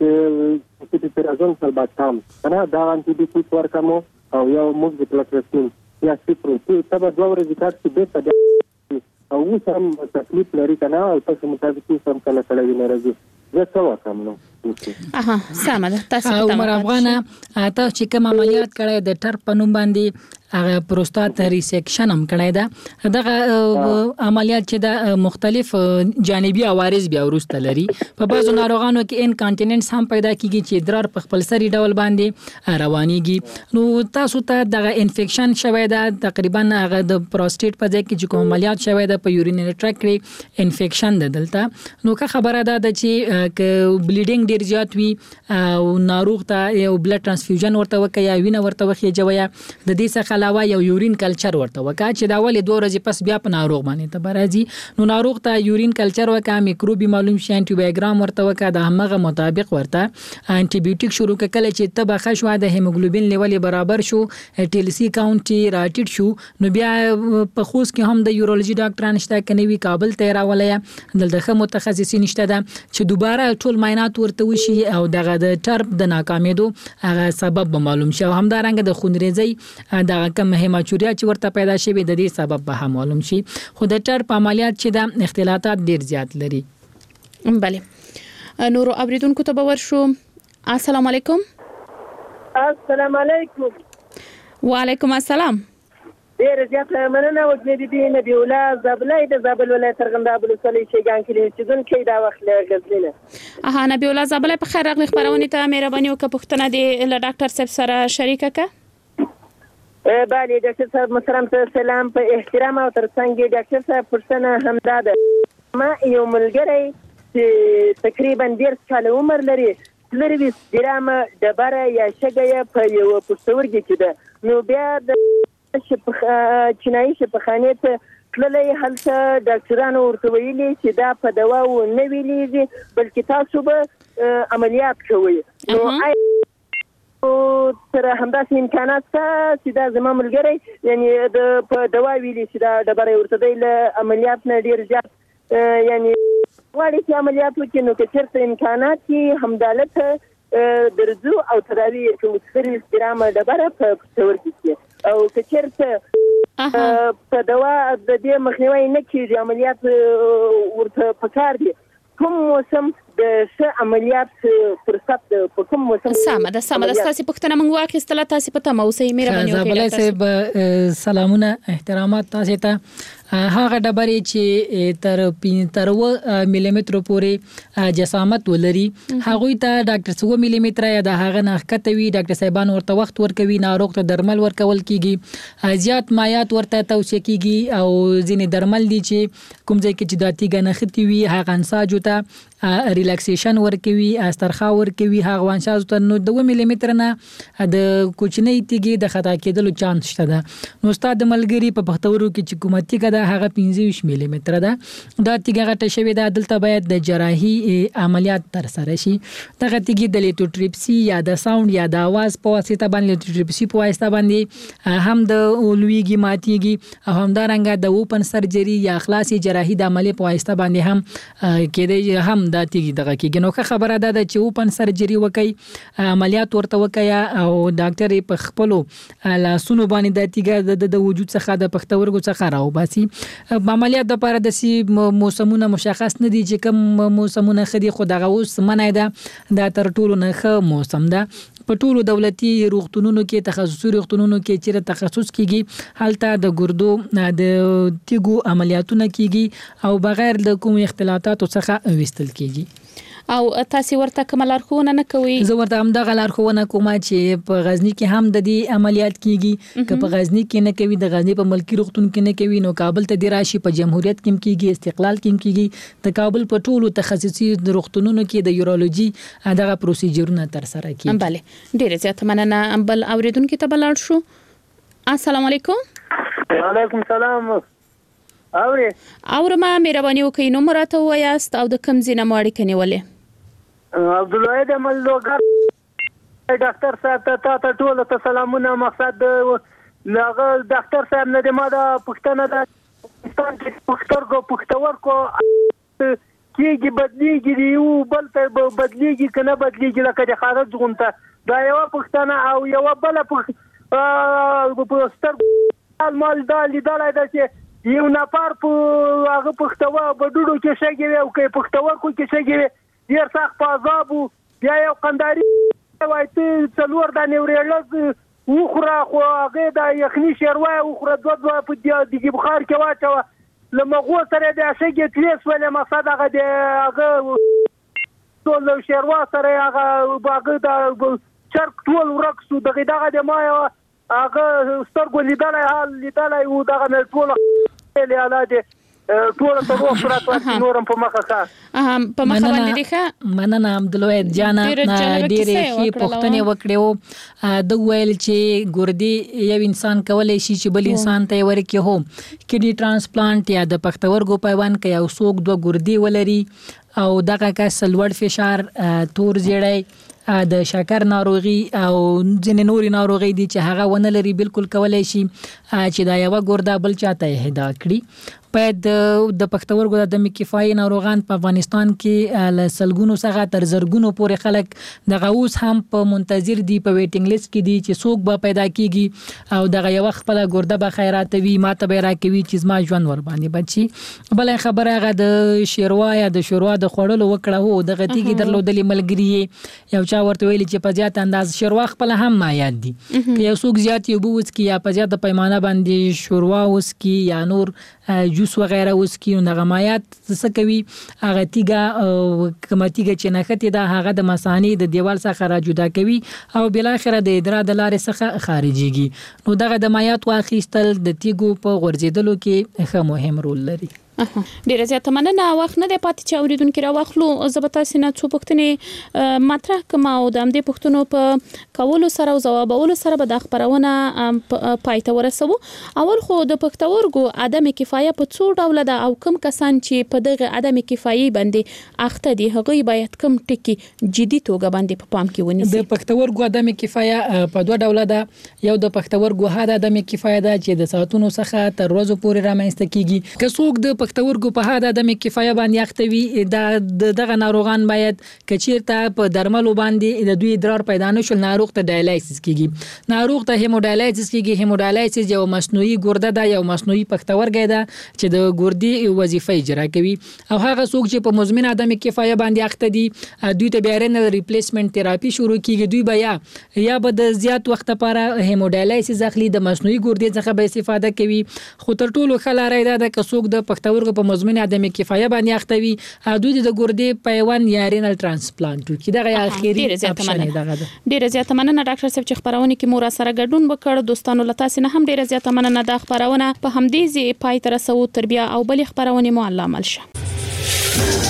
چې پیرازون سلباتام کنه دا انټي بیوټیک ورکمو او یو موږ د پلاکرسین یا سپرو چې سبا دوه ورځې کاټ کې بیت او سم تکلیف لري کنه او تاسو متاسفین سم کله نه راځي زه څه وکم نو سمه ده تاسو عمر افغان تاسو چې کوم عملیات کړی د ټر په نوم باندې هغه پروستات ریسیکشن هم کړی دا دغه عملیات چې د مختلف جانبي عوارض بیا ورسته لري په بعضو ناروغانو کې انکانټیننس هم پیدا کیږي چې ادرار په خپل سری ډول باندې روانيږي نو تاسو ته دغه انفیکشن شوی دا تقریبا هغه د پروستات په ځای کې چې کوم عملیات شوی دا په یورینری ټریک انفیکشن ده دلته نو که خبره ده چې بلیډینګ ډیر زیات وي او ناروغ ته یو بلډ ترانسفیوژن ورته وکړي یا وینه ورته وخی جوړه د دې څخه علاوه یو یورین کلچر ورته وکړي چې دا ولې 2 ورځې پس بیا په ناروغ باندې ته برازي نو ناروغ ته یورین کلچر وکړي میکروبي معلوم شي انټي بایوګرام ورته وکړي د همغه مطابق ورته انټي بیوټیک شروع کړي چې تبه خشوه د هیموګلوبین لیول برابر شو TLC کاونټ راټیټ شو نو بیا په خوست کې هم د یورولوژي ډاکټران شته کني وی کابل ته راولې دلته متخصصین شته چې دوباره ټول معاینات ورته وشي او دغه د ټرپ د ناکامیدو هغه سبب معلوم شي همدارنګه د خونریزي د کم هیماچوریا چې ورته پیدا شي د دې سبب به معلوم شي خو د ټرپ عملیات چې د اختلالات ډیر زیات لري. بله نورو اوریدونکو ته باور شو. السلام علیکم. السلام علیکم. وعلیکم السلام. ډیر زیات مننه او دې نبی الله زابلای د زابل ولایت څرګنده بلوسلي شيګان کې چې دن کې دا وخت لګزلینه نبی الله زابلای په خیر راغلی خبرونه ته مهرباني وکړه پښتنه دې له ډاکټر صاحب سره شریکه کا بله ډاکټر صاحب محترم سلام په احترام او ترڅنګ ډاکټر صاحب پرسنه همداده ما یو ملګری چې تقریبا 10 کال عمر لري لري ګرامه ډبره یا شګه په یو پښتورګي کې ده نو بیا د چینایي شفاخانه ته کله هلته ډاکټرانو ورته ویلي چې دا په دوا و نه ویلي بلکې تاسو به عملیات کوئ نو او تر همداسې امکانات چې دا زما ملګری یعنی د په دوا ویلي چې دا ډبره ورته دی له عملیات نه ډیر زیات یعنی غواړي چې عملیات وکړي نو که چېرته امکانات کې همدالته درځو او تداوي کوو 30 ګرامه ډبره په پښتورګي کې او که چېرته په دوا د دې مخنیوی نه کېږي عملیات ورته پکار دي کوم موسم د څه عملیات فرصت په کوم موسم سمه ده تاسو پوښتنه موږ واخیستله تاسو په تمه اوسئ مهرباني وکړئ صاحب سلامونه احترامات تاسو ته هغه ډبرې چې تر 2 ملي متر پورې جسامت ولري هغه ته ډاکټر 2 ملي متر یا د هغه نه کتوي ډاکټر صاحبان ورته وخت ورکوي ناروغ ته درمل ورکول کیږي زیات مایات ورته توصیه کیږي او ځینې درمل دي چې کوم ځای کې چې د تیګه نختی وي هغه انساجو ته ریلاکسیشن ورکوي استرخا ورکوي هغه وانشاز ته نو 2 ملي متر نه د کوچنی تیګي د خطا کېدلو چانس شته ده نو استاد ملګری په پختورو کې چې کومتي کده هغه 25 ملي متر ده دا تیګه غټه شوی ده دلته باید د جراحي عملیات تر سره شي دغه تیګي د لیټوټریپسي یا د ساوند یا د आवाज په واسطه باندې لیټوټریپسي په واسطه باندې هم د اولویږي ماتيږي او هم دا رنګه د اوپن سرجري یا خلاصي جراحي د عملیات په واسطه باندې هم کېدای هم د تیګي دغه کې نو خبره ده چې اوپن سرجري وکي عملیات ورته وکي او ډاکټر په خپلو لاسونو باندې د تیګه د وجود څخه د پختورګو څخه راو باسي عملیات د لپاره د سی موسمونه مشخص نه دي چې کوم موسمونه خدي خو دغه اوس منای ده د تر ټولو نه ښه موسم ده په ټولو دولتي روغتونونو کې تخصصي روغتونونو کې چې تخصص کیږي هلته د ګردو د تیګو عملیاتونه کیږي او بغیر د کوم اختلالاتو څخه وستل کیږي او تاسو ورته کوم لارښوونه نه کوي زه ورته هم د لارښوونه کوم چې په غزنی کې هم د دې عملیات کیږي که په غزنی کې نه کوي د غزنی په ملکی روغتون کې نه کوي نو کابل ته دی راشي په جمهوریت کې کیږي استقلال کې کیږي د کابل په ټولو تخصصي روغتونونو کې د یورولوژي دغه پروسیجرونه تر سره کیږي بله ډیره زیاته مننه بل اوریدونکو ته بلار شو السلام علیکم وعلیکم السلام اورما مهرباني وکړئ نو مراته وایاست او د کم زینه ماړی کنيولې عبدالله د ملوګر ډاکټر صاحب ته ټول ته سلامونه مقصد لغه ډاکټر صاحب نه د ما د پښتنه د پښتور کو کیږي بدلیږي یو بل ته بدلیږي کنه بدلیږي لکه د خارج غونته دا یو پښتنه او یو بل پښتر مال دا لیدلای دا چې یو نفر په هغه پښتوا بډوډو کې شګي او کې پښتور کو کې شګي ډیر سخت پازابو بیا یو قنداري وایته څلور د نیورولوژ وخره خو هغه د یخني شروای وخره دوه په دغه بخار کې واچو لمغو سره د شګي تلیس ولې مقصد هغه د هغه ټول شروای سره هغه باغ د چرک ټول ورکسو دغه د ما هغه سترګو لیدلای او دغه ټول له علاج ټول ته وفرات نورم په مخه په مخه باندې ښه مننه عبدالوهید جانا ډېرې ښې پوښتنې وکړې د ویل چې ګردي یو انسان کولای شي چې بل انسان ته ورکړي هو کډنی ترانسپلانت یا د پښتورګو پیوند کوي او څوک دوه ګردي ولري او دغه کس لوړ فشار تور زیړی د شکر ناروغي او ځینې نوري ناروغي دي چې هغه ونه لري بالکل کولای شي چې دا یو ګرده بل چاته هدا کړي باید د پښتورګو د کفایي ناروغان په افغانستان کې لسلګونو څخه تر زرګونو پورې خلک دغه اوس هم په منتظر دي په ویټینګ لیست کې دي چې څوک به پیدا کیږي او دغه یو خپل ګرده به خیراتوي ماته به راکوي چې ما ژوند ور باندې بچي بل خبره هغه د شوروا یا د شوروا د خوړلو وکړه هو دغه تیګي درلودلې ملګری یو چا ورته ویل چې په زیات انداز شوروا خپل هم مایات دي یو څوک زیات یو بوز کی یا په زیات پیمانه باندې شوروا اوس کی یا نور جوس وغیرہ اوس کی نو غمایات څه کوي هغه تیګه کمتیګه چې نخته ده هغه د مثانی د دیوال څخه را جدا کوي او بل اخره د ادرا د لارې څخه خارجيږي نو دغه د مایات واخیستل د تیګو په غورځیدلو کې ښه مهم رول لري ډیره زیاته مننه وخت نه دی پاتې چې اوریدونکو راوخلو زبتا سینه څو پوښتنې مطرح کما او د امدې پوښتنو په کولو سره او جوابولو سره به د خبرونه پایته ورسو اول خو د پښتورګو عدم کفایه په څو ډول ده او کم کسان چې په دغه عدم کفایي باندې اخته دي هغه باید کم ټکی جدي توګه باندې په پام کې ونیسي د پښتورګو عدم کفایه په دوه ډول ده یو د پښتورګو هدا عدم کفایه ده چې د ساعتونو څخه تر ورځې پورې رامنځته کیږي که څوک د پښتورګو په حد عدم کفایه باندې اختوي دغه ناروغان باید کچیرته په درملو باندې د دوی ادرار پیدا نشول ناروغ ته ډایلایسیس کیږي ناروغ ته هیموډایلایسیس کیږي هیموډایلایسیس یو مصنوعي ګرده ده یو مصنوعي پښتورګی ده چې د ګردې وظیفه اجرا کوي او هغه څوک چې په مزمن عدم کفایه باندې اخته دي دوی ته بیا رینل ریپلیسمنٹ تراپی شروع کیږي دوی بیا یا به د زیات وخت لپاره هیموډایلایسیس اخلي د مصنوعي ګردې څخه به استفاده کوي خو تر ټولو ښه لاره دا ده که څوک د پښتورګو په مزمن عدم کفایه باندې اخته وي دوی د ګردې پیوند یا رینل ترانسپلانټ وکړي دغه اخیری اپشن دی دغه ډیره زیاته مننه ډاکټر صاحب چې خبرونه کې مور سره ګډون وکړ دوستانو لته سینه هم ډیره زیاته مننه د خبرونه په همدې ځای پای تر رسو تربیه او بل خبرونه مو الله ملشه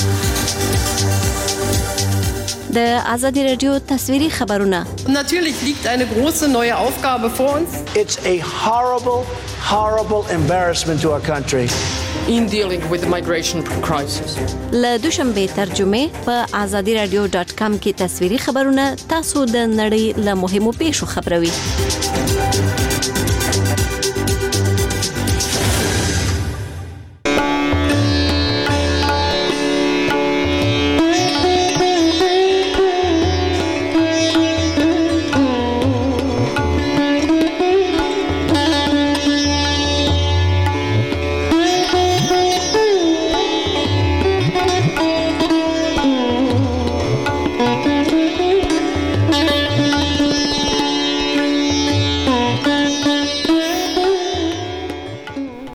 د ازادي رادیو تصویري خبرونه Natürlich liegt eine große neue Aufgabe vor uns. It's a horrible embarrassment to our country. In dealing with the migration crisis. له دوشنبه ترجمه په azadiradio.com کې تصویري خبرونه تاسو د نړۍ له مهمو پیښو خبروي.